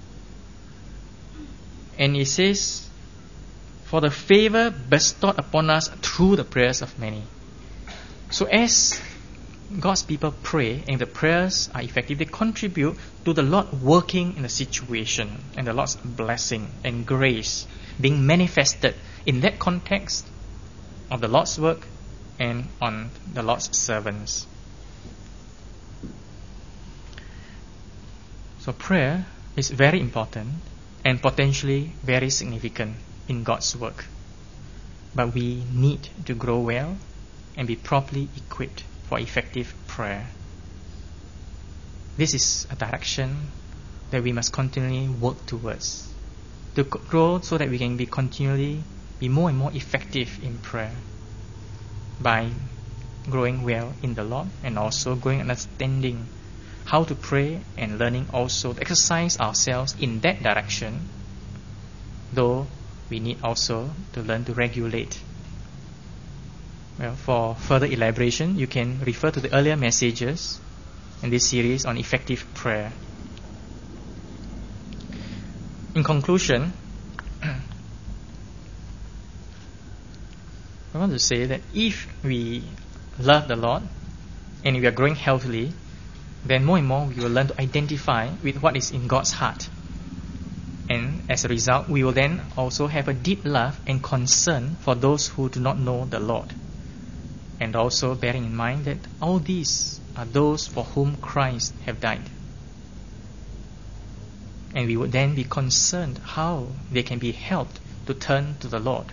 And it says, for the favor bestowed upon us through the prayers of many. So as God's people pray and the prayers are effective, they contribute to the Lord working in the situation and the Lord's blessing and grace being manifested in that context of the Lord's work and on the Lord's servants. So prayer is very important and potentially very significant in God's work. But we need to grow well and be properly equipped for effective prayer. This is a direction that we must continually work towards, to grow so that we can continually be more and more effective in prayer by growing well in the Lord and also growing understanding how to pray and learning also to exercise ourselves in that direction, though we need also to learn to regulate. Well, for further elaboration, you can refer to the earlier messages in this series on effective prayer. In conclusion, I want to say that if we love the Lord and we are growing healthily, then more and more we will learn to identify with what is in God's heart. And as a result, we will then also have a deep love and concern for those who do not know the Lord. And also bearing in mind that all these are those for whom Christ have died. And we would then be concerned how they can be helped to turn to the Lord.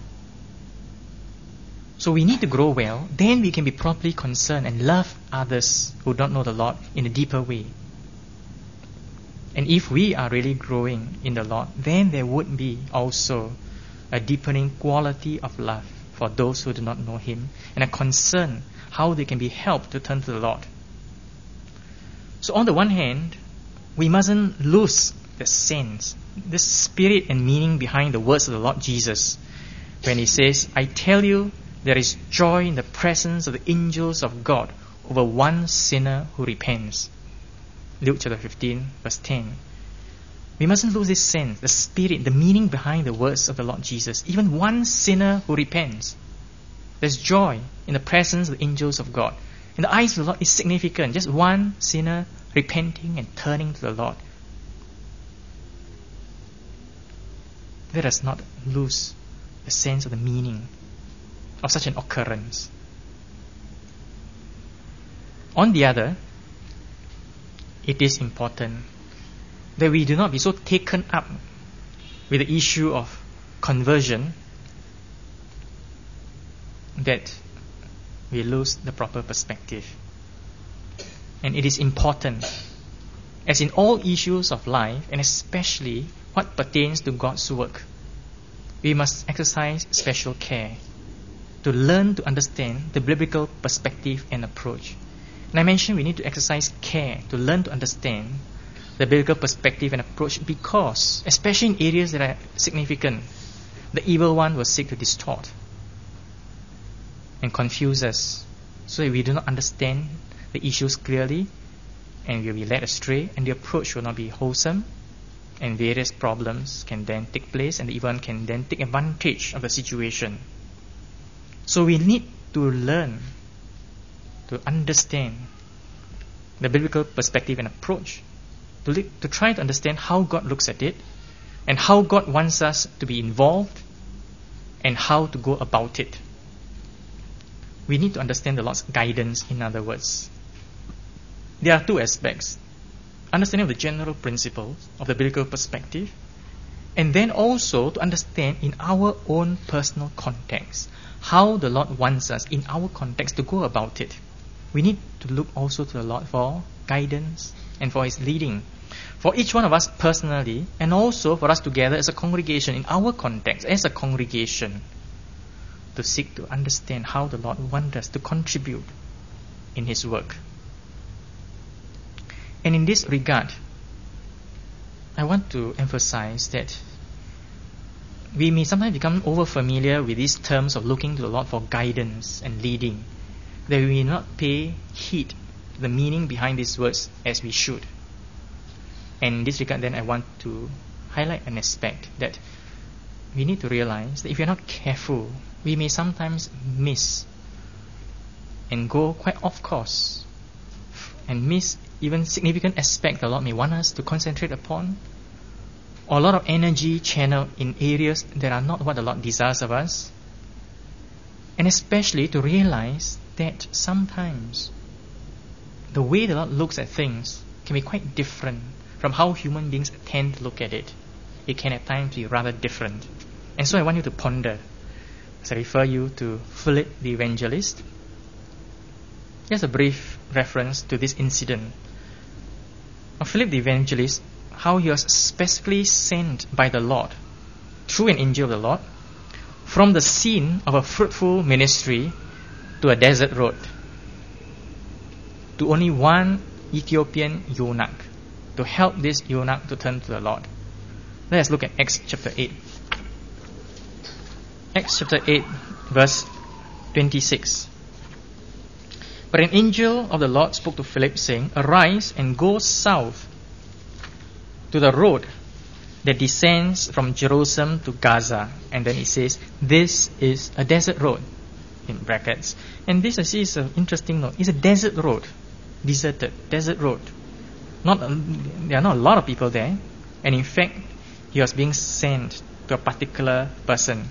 So we need to grow well, then we can be properly concerned and love others who don't know the Lord in a deeper way. And if we are really growing in the Lord, then there would be also a deepening quality of love for those who do not know Him, and a concern how they can be helped to turn to the Lord. So on the one hand, we mustn't lose the sense, the spirit and meaning behind the words of the Lord Jesus when He says, I tell you, there is joy in the presence of the angels of God over one sinner who repents. Luke chapter 15, verse 10. We mustn't lose this sense, the spirit, the meaning behind the words of the Lord Jesus. Even one sinner who repents, there's joy in the presence of the angels of God. In the eyes of the Lord, it's significant. Just one sinner repenting and turning to the Lord. Let us not lose the sense of the meaning of such an occurrence. On the other, it is important that we do not be so taken up with the issue of conversion that we lose the proper perspective. And it is important, as in all issues of life, and especially what pertains to God's work, we must exercise special care to learn to understand the biblical perspective and approach. And I mentioned we need to exercise care to learn to understand the biblical perspective and approach because, especially in areas that are significant, the evil one will seek to distort and confuse us so that we do not understand the issues clearly and we will be led astray and the approach will not be wholesome and various problems can then take place and the evil one can then take advantage of the situation. So we need to learn to understand the biblical perspective and approach, to try to understand how God looks at it and how God wants us to be involved and how to go about it. We need to understand the Lord's guidance, in other words. There are two aspects. Understanding of the general principles of the biblical perspective, and then also to understand in our own personal context how the Lord wants us in our context to go about it. We need to look also to the Lord for guidance and for His leading. For each one of us personally, and also for us together as a congregation, in our context, as a congregation, to seek to understand how the Lord wants us to contribute in His work. And in this regard, I want to emphasize that we may sometimes become over familiar with these terms of looking to the Lord for guidance and leading. that we may not pay heed to the meaning behind these words as we should. And in this regard, then I want to highlight an aspect that we need to realize that if we're not careful, we may sometimes miss and go quite off course and miss even significant aspect the Lord may want us to concentrate upon, or a lot of energy channeled in areas that are not what the Lord desires of us. And especially to realize that sometimes the way the Lord looks at things can be quite different from how human beings tend to look at it. It can at times be rather different. And so I want you to ponder as I refer you to Philip the Evangelist. Here's a brief reference to this incident of Philip the Evangelist, how he was specifically sent by the Lord through an angel of the Lord from the scene of a fruitful ministry to a desert road, to only one Ethiopian eunuch, to help this eunuch to turn to the Lord. Let us look at Acts chapter 8. Acts chapter 8, verse 26. But an angel of the Lord spoke to Philip, saying, Arise and go south to the road that descends from Jerusalem to Gaza. And then it says, this is a desert road, in brackets. And this I see is an interesting note. It's a desert road, deserted, desert road. There are not a lot of people there. And in fact, he was being sent to a particular person.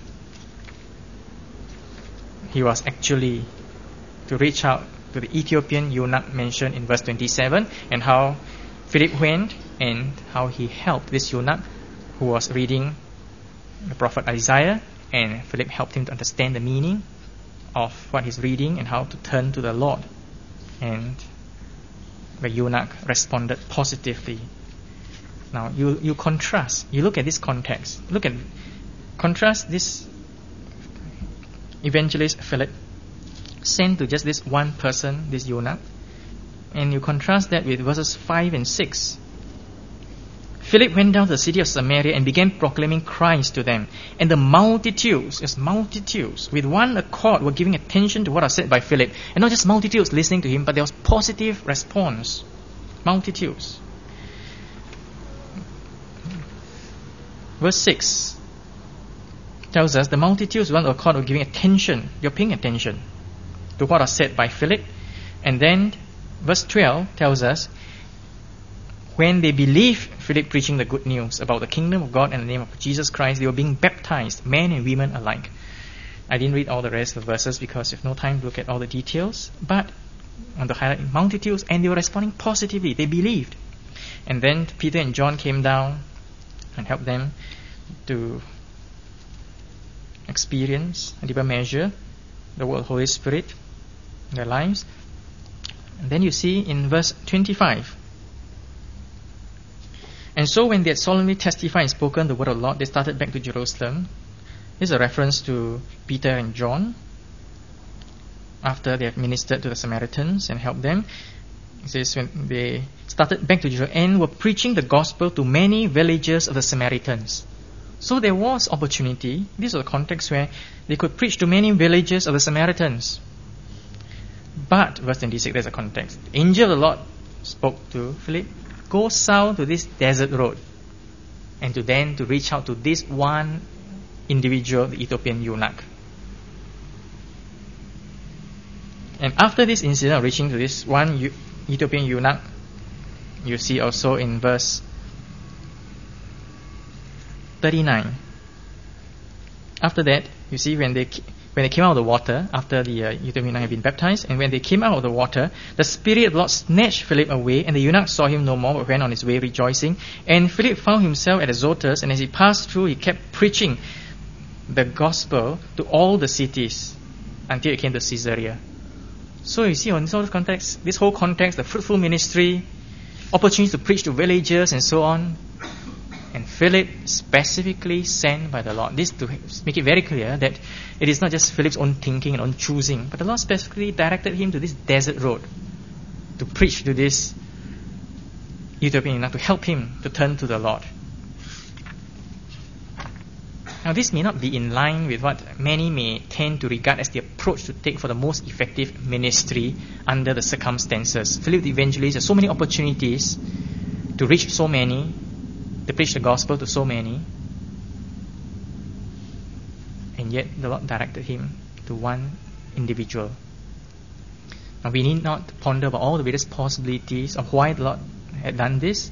He was actually to reach out to the Ethiopian eunuch mentioned in verse 27, and how Philip went and how he helped this eunuch who was reading the prophet Isaiah, and Philip helped him to understand the meaning of what he's reading and how to turn to the Lord. And the eunuch responded positively. Now you contrast, you look at this context, contrast this evangelist Philip sent to just this one person, this eunuch, and you contrast that with verses 5 and 6. Philip went down to the city of Samaria and began proclaiming Christ to them. And the multitudes, with one accord were giving attention to what was said by Philip. And not just multitudes listening to him, but there was positive response. Multitudes. Verse 6 tells us the multitudes with one accord were giving attention. You're paying attention to what was said by Philip. And then verse 12 tells us, when they believed Philip preaching the good news about the kingdom of God and the name of Jesus Christ, they were being baptized, men and women alike. I didn't read all the rest of the verses because we have no time to look at all the details, but I want to highlight multitudes, and they were responding positively. They believed. And then Peter and John came down and helped them to experience a deeper measure the word of the Holy Spirit in their lives. And then you see in verse 25, and so when they had solemnly testified and spoken the word of the Lord, they started back to Jerusalem. This is a reference to Peter and John after they had ministered to the Samaritans and helped them. It says when they started back to Jerusalem and were preaching the gospel to many villages of the Samaritans. So there was opportunity. This was a context where they could preach to many villages of the Samaritans. But, verse 26, there's a context. The angel of the Lord spoke to Philip, go south to this desert road, and to reach out to this one individual, the Ethiopian eunuch. And after this incident of reaching to this one Ethiopian eunuch, you see also in verse 39. After that, you see when they came out of the water, after the Ethiopian eunuch had been baptized, and when they came out of the water, the Spirit of the Lord snatched Philip away, and the eunuch saw him no more, but went on his way rejoicing. And Philip found himself at Azotus, and as he passed through, he kept preaching the gospel to all the cities until it came to Caesarea. So you see, on this whole context, the fruitful ministry, opportunities to preach to villagers and so on, and Philip specifically sent by the Lord. This to make it very clear that it is not just Philip's own thinking and own choosing, but the Lord specifically directed him to this desert road to preach to this Ethiopian eunuch, to help him to turn to the Lord. Now, this may not be in line with what many may tend to regard as the approach to take for the most effective ministry under the circumstances. Philip the Evangelist has so many opportunities to reach so many, to preach the gospel to so many, and yet the Lord directed him to one individual. Now, we need not ponder about all the various possibilities of why the Lord had done this,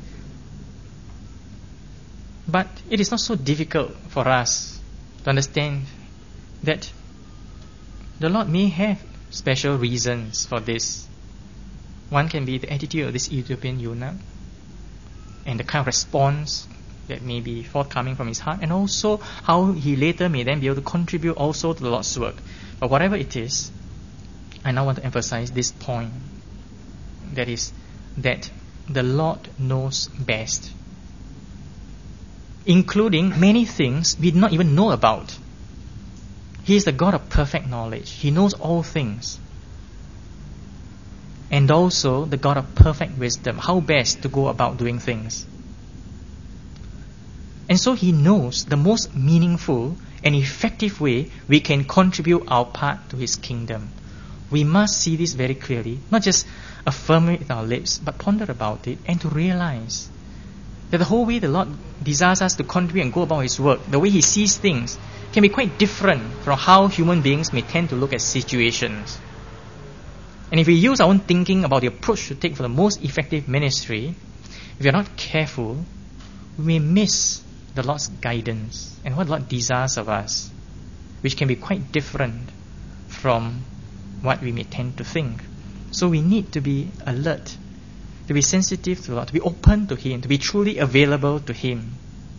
but it is not so difficult for us to understand that the Lord may have special reasons for this. One can be the attitude of this Ethiopian eunuch and the kind of response that may be forthcoming from his heart, and also how he later may then be able to contribute also to the Lord's work. But whatever it is, I now want to emphasize this point, that is, that the Lord knows best, including many things we do not even know about. He is the God of perfect knowledge. He knows all things. And also the God of perfect wisdom, how best to go about doing things. And so He knows the most meaningful and effective way we can contribute our part to His kingdom. We must see this very clearly, not just affirm it with our lips, but ponder about it and to realize that the whole way the Lord desires us to contribute and go about His work, the way He sees things, can be quite different from how human beings may tend to look at situations. And if we use our own thinking about the approach to take for the most effective ministry, if we are not careful, we may miss the Lord's guidance and what the Lord desires of us, which can be quite different from what we may tend to think. So we need to be alert, to be sensitive to the Lord, to be open to Him, to be truly available to Him.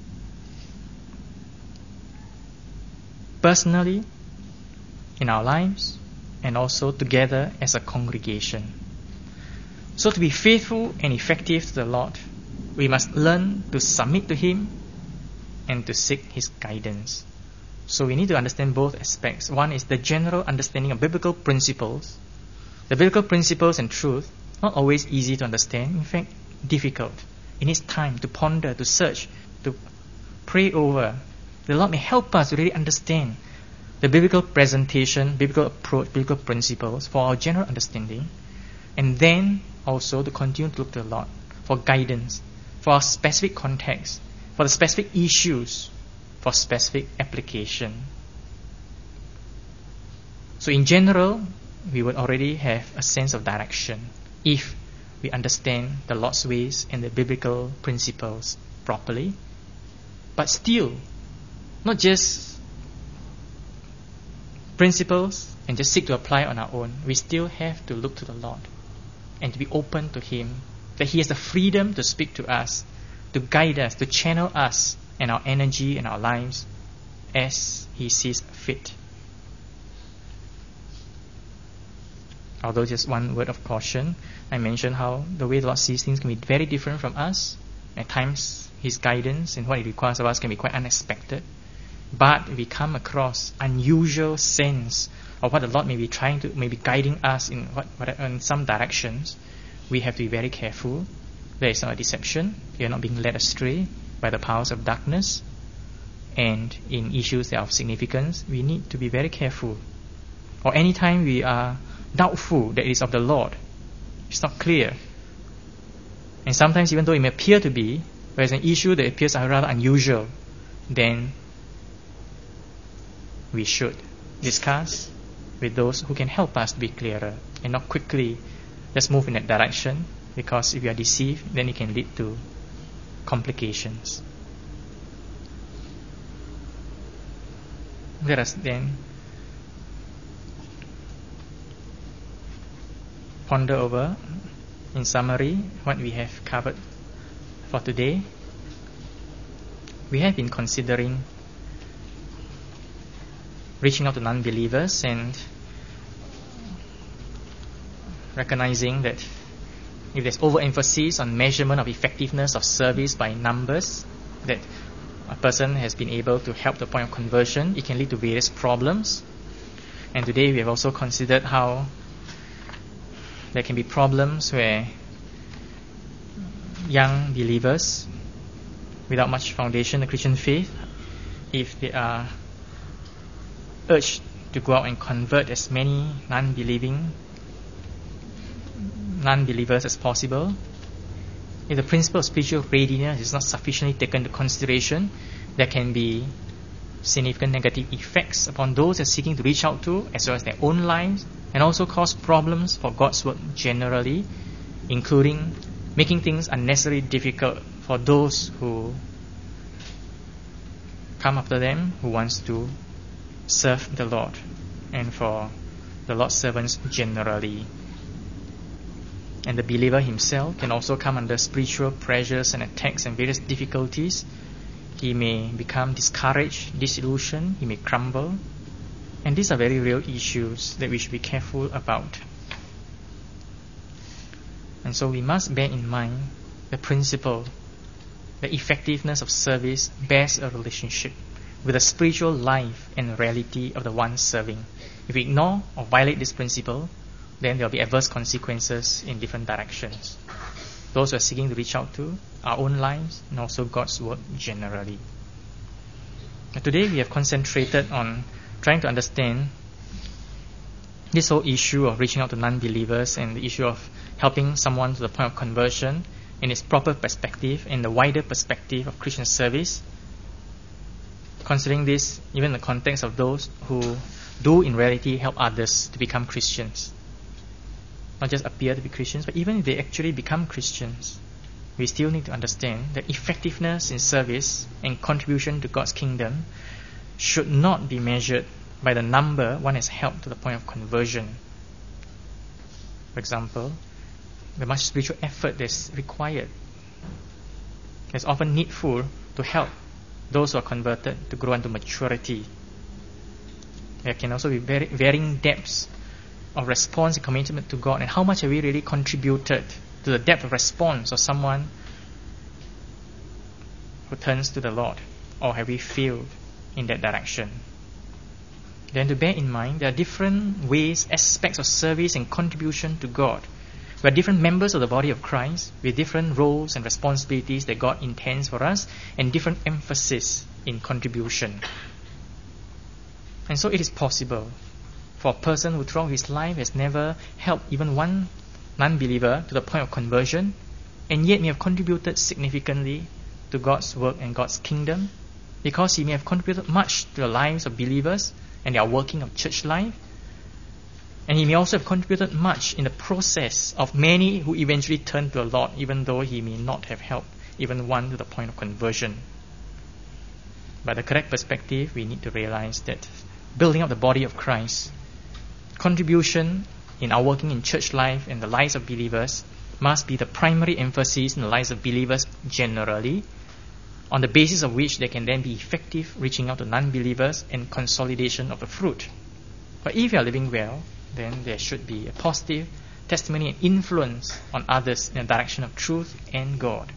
Personally, in our lives, and also together as a congregation. So to be faithful and effective to the Lord, we must learn to submit to Him and to seek His guidance. So we need to understand both aspects. One is the general understanding of biblical principles. The biblical principles and truth, not always easy to understand, in fact, difficult. It needs time to ponder, to search, to pray over. The Lord may help us to really understand the biblical presentation, biblical approach, biblical principles for our general understanding, and then also to continue to look to the Lord for guidance, for our specific context, for the specific issues, for specific application. So in general, we would already have a sense of direction if we understand the Lord's ways and the biblical principles properly. But still, not just principles and just seek to apply on our own. We still have to look to the Lord and to be open to Him, that He has the freedom to speak to us, to guide us, to channel us and our energy and our lives as He sees fit. Although just one word of caution, I mentioned how the way the Lord sees things can be very different from us. At times, His guidance and what He requires of us can be quite unexpected. But if we come across unusual sense of what the Lord may be trying to, maybe guiding us in in some directions, we have to be very careful. There is not a deception. We are not being led astray by the powers of darkness. And in issues that are of significance, we need to be very careful. Or anytime we are doubtful that it is of the Lord, it's not clear. And sometimes even though it may appear to be, but it's an issue that appears rather unusual, then we should discuss with those who can help us to be clearer and not quickly just move in that direction, because if you are deceived, then it can lead to complications. Let us then ponder over, in summary, what we have covered for today. We have been considering reaching out to non-believers and recognizing that if there's overemphasis on measurement of effectiveness of service by numbers, that a person has been able to help the point of conversion, it can lead to various problems. And today we have also considered how there can be problems where young believers without much foundation in the Christian faith if they are urged to go out and convert as many non-believers as possible, if the principle of spiritual readiness is not sufficiently taken into consideration, there can be significant negative effects upon those they're seeking to reach out to, as well as their own lives, and also cause problems for God's work generally, including making things unnecessarily difficult for those who come after them, who wants to serve the Lord, and for the Lord's servants generally. And the believer himself can also come under spiritual pressures and attacks and various difficulties. He may become discouraged, disillusioned, he may crumble. And these are very real issues that we should be careful about. And so we must bear in mind the principle that effectiveness of service bears a relationship with the spiritual life and reality of the one serving. If we ignore or violate this principle, then there will be adverse consequences in different directions. Those who are seeking to reach out to our own lives and also God's work generally. And today we have concentrated on trying to understand this whole issue of reaching out to non-believers and the issue of helping someone to the point of conversion in its proper perspective, in the wider perspective of Christian service. Considering this even in the context of those who do in reality help others to become Christians. Not just appear to be Christians, but even if they actually become Christians, we still need to understand that effectiveness in service and contribution to God's kingdom should not be measured by the number one has helped to the point of conversion. For example, the much spiritual effort that's required. It's often needful to help those who are converted to grow into maturity. There can also be varying depths of response and commitment to God, and how much have we really contributed to the depth of response of someone who turns to the Lord, or have we failed in that direction? Then to bear in mind, there are different ways, aspects of service and contribution to God. We are different members of the body of Christ with different roles and responsibilities that God intends for us, and different emphasis in contribution. And so it is possible for a person who throughout his life has never helped even one non-believer to the point of conversion, and yet may have contributed significantly to God's work and God's kingdom, because he may have contributed much to the lives of believers and their working of church life, and he may also have contributed much in the process of many who eventually turn to the Lord, even though he may not have helped even one to the point of conversion. But the correct perspective, we need to realize that building up the body of Christ, contribution in our working in church life and the lives of believers must be the primary emphasis in the lives of believers generally, on the basis of which there can then be effective reaching out to non-believers and consolidation of the fruit. But if you are living well, then there should be a positive testimony and influence on others in the direction of truth and God,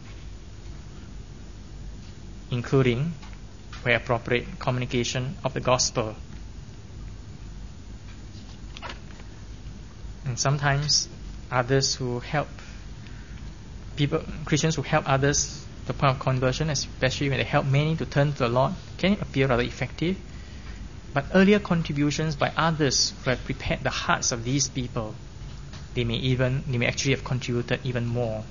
including, where appropriate, communication of the gospel. And sometimes others who help people, Christians who help others to the point of conversion, especially when they help many to turn to the Lord, can appear rather effective. But earlier contributions by others who have prepared the hearts of these people, they may actually have contributed even more.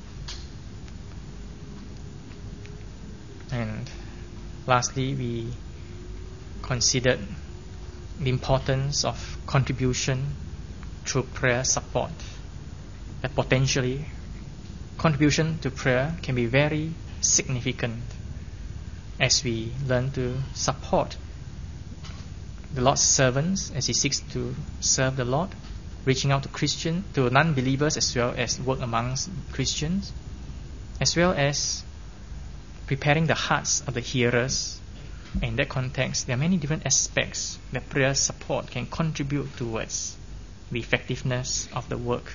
And lastly, we considered the importance of contribution through prayer support. That potentially contribution to prayer can be very significant as we learn to support the Lord's servants as he seeks to serve the Lord, reaching out to non-believers as well as work amongst Christians, as well as preparing the hearts of the hearers. In that context, there are many different aspects that prayer support can contribute towards the effectiveness of the work.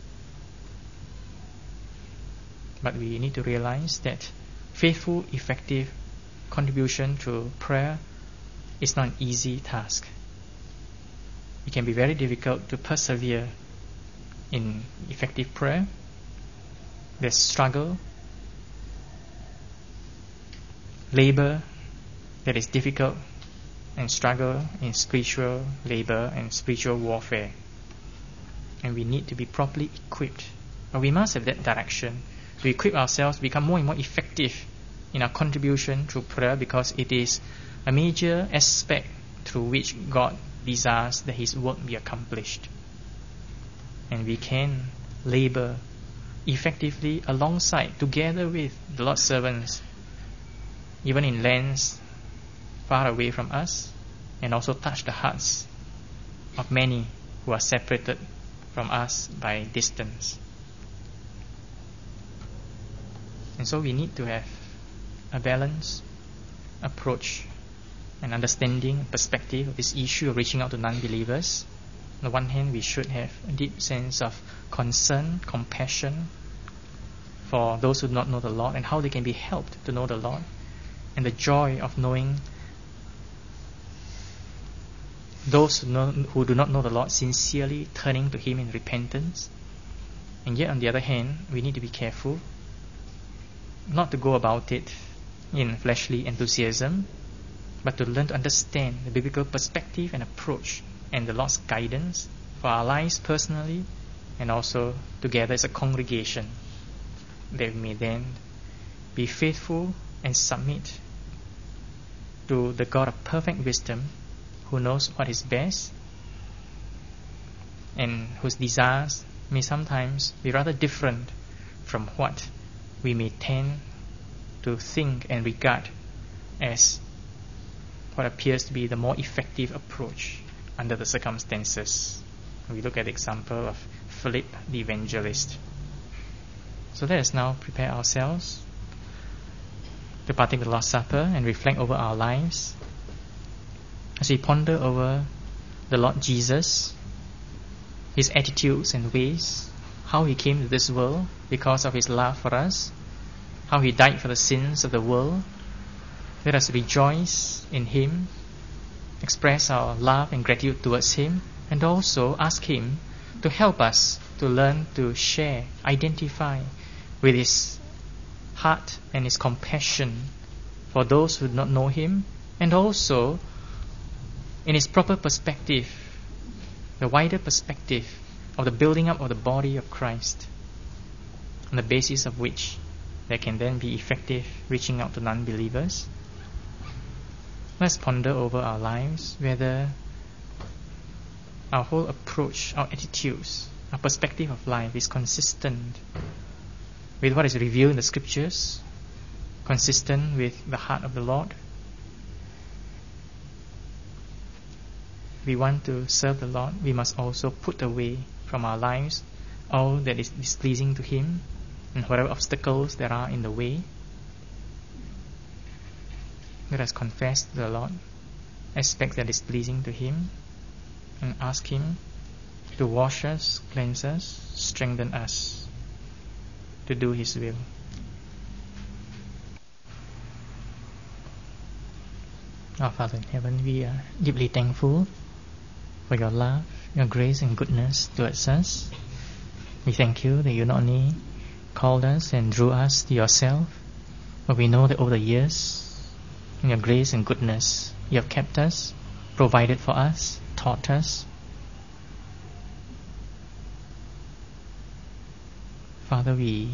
But we need to realize that faithful, effective contribution through prayer is not an easy task. It can be very difficult to persevere in effective prayer. There's struggle, labor, that is difficult and struggle in spiritual labor and spiritual warfare. And we need to be properly equipped. But we must have that direction to equip ourselves, become more and more effective in our contribution through prayer, because it is a major aspect through which God desires that His work be accomplished. And we can labor effectively alongside, together with the Lord's servants, even in lands far away from us, and also touch the hearts of many who are separated from us by distance. And so we need to have a balanced approach and understanding, perspective of this issue of reaching out to non-believers. On the one hand, we should have a deep sense of concern, compassion for those who do not know the Lord and how they can be helped to know the Lord, and the joy of knowing those who do not know the Lord sincerely turning to Him in repentance. And yet on the other hand, we need to be careful not to go about it in fleshly enthusiasm, but to learn to understand the biblical perspective and approach and the Lord's guidance for our lives personally and also together as a congregation, that we may then be faithful and submit to the God of perfect wisdom, who knows what is best and whose desires may sometimes be rather different from what we may tend to think and regard as what appears to be the more effective approach under the circumstances. We look at the example of Philip the evangelist. So let us now prepare ourselves to partake the Lord's Supper and reflect over our lives as we ponder over the Lord Jesus, His attitudes and ways, how He came to this world because of His love for us, how He died for the sins of the world. Let us rejoice in Him, express our love and gratitude towards Him, and also ask Him to help us to learn to share, identify with His heart and His compassion for those who do not know Him, and also in His proper perspective, the wider perspective of the building up of the body of Christ, on the basis of which there can then be effective reaching out to non-believers. Let's ponder over our lives whether our whole approach, our attitudes, our perspective of life is consistent with what is revealed in the Scriptures, consistent with the heart of the Lord. We want to serve the Lord, we must also put away from our lives all that is displeasing to Him and whatever obstacles there are in the way. Let us confess to the Lord aspects that is pleasing to Him and ask Him to wash us, cleanse us, strengthen us to do His will. Our Father in heaven, we are deeply thankful for Your love, Your grace and goodness towards us. We thank You that You not only called us and drew us to Yourself, but we know that over the years, in Your grace and goodness, You have kept us, provided for us, taught us. Father, we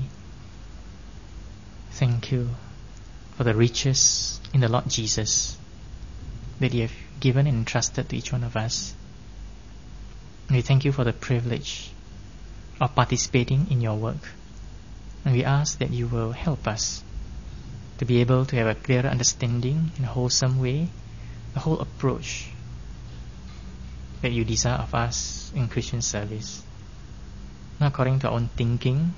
thank You for the riches in the Lord Jesus that You have given and entrusted to each one of us. And we thank You for the privilege of participating in Your work. And we ask that You will help us to be able to have a clearer understanding in a wholesome way, the whole approach that You desire of us in Christian service. Not according to our own thinking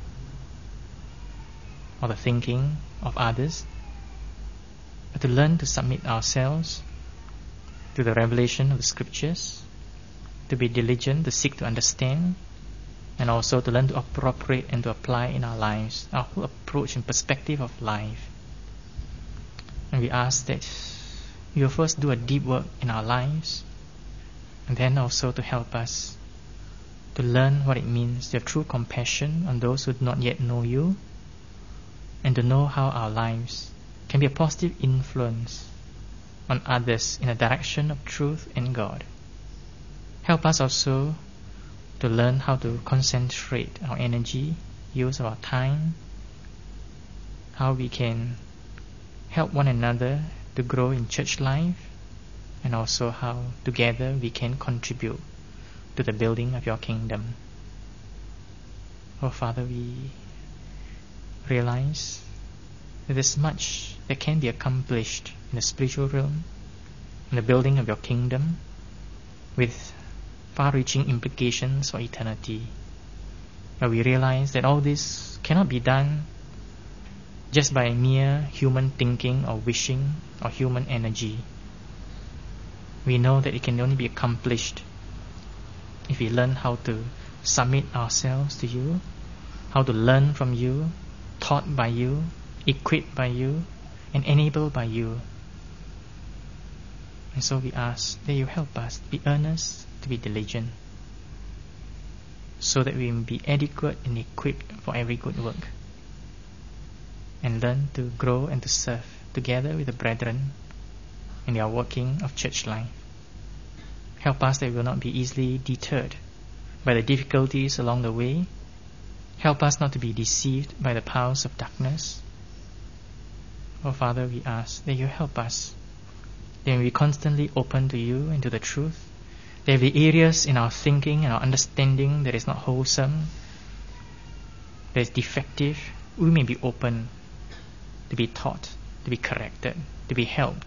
or the thinking of others, but to learn to submit ourselves to the revelation of the Scriptures, to be diligent, to seek to understand, and also to learn to appropriate and to apply in our lives, our whole approach and perspective of life. And we ask that You will first do a deep work in our lives, and then also to help us to learn what it means to have true compassion on those who do not yet know You, and to know how our lives can be a positive influence on others in the direction of truth and God. Help us also to learn how to concentrate our energy, use our time, how we can help one another to grow in church life, and also how together we can contribute to the building of your kingdom. Oh Father, we realize that there's much that can be accomplished in the spiritual realm, in the building of your kingdom, with far-reaching implications for eternity. But we realize that all this cannot be done just by mere human thinking or wishing or human energy. We know that it can only be accomplished if we learn how to submit ourselves to you, how to learn from you, taught by you, equipped by you, and enabled by you. And so we ask that you help us to be earnest, to be diligent, so that we may be adequate and equipped for every good work, and learn to grow and to serve together with the brethren in their working of church life. Help us that we will not be easily deterred by the difficulties along the way. Help us not to be deceived by the powers of darkness. Oh Father, we ask that you help us, that we constantly open to you and to the truth. There will be areas in our thinking and our understanding that is not wholesome, that is defective. We may be open to be taught, to be corrected, to be helped.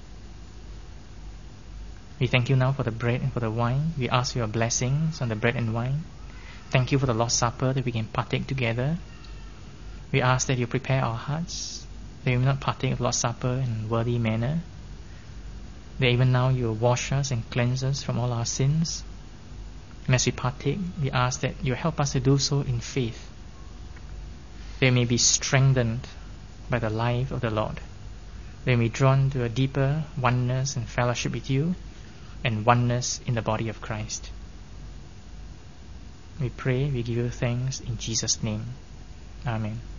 We thank you now for the bread and for the wine. We ask for your blessings on the bread and wine. Thank you for the Lord's Supper that we can partake together. We ask that you prepare our hearts, that we may not partake of the Lord's Supper in a worthy manner, that even now you will wash us and cleanse us from all our sins. And as we partake, we ask that you help us to do so in faith, that we may be strengthened by the life of the Lord, that we may be drawn to a deeper oneness and fellowship with you, and oneness in the body of Christ. We pray, we give you thanks in Jesus' name. Amen.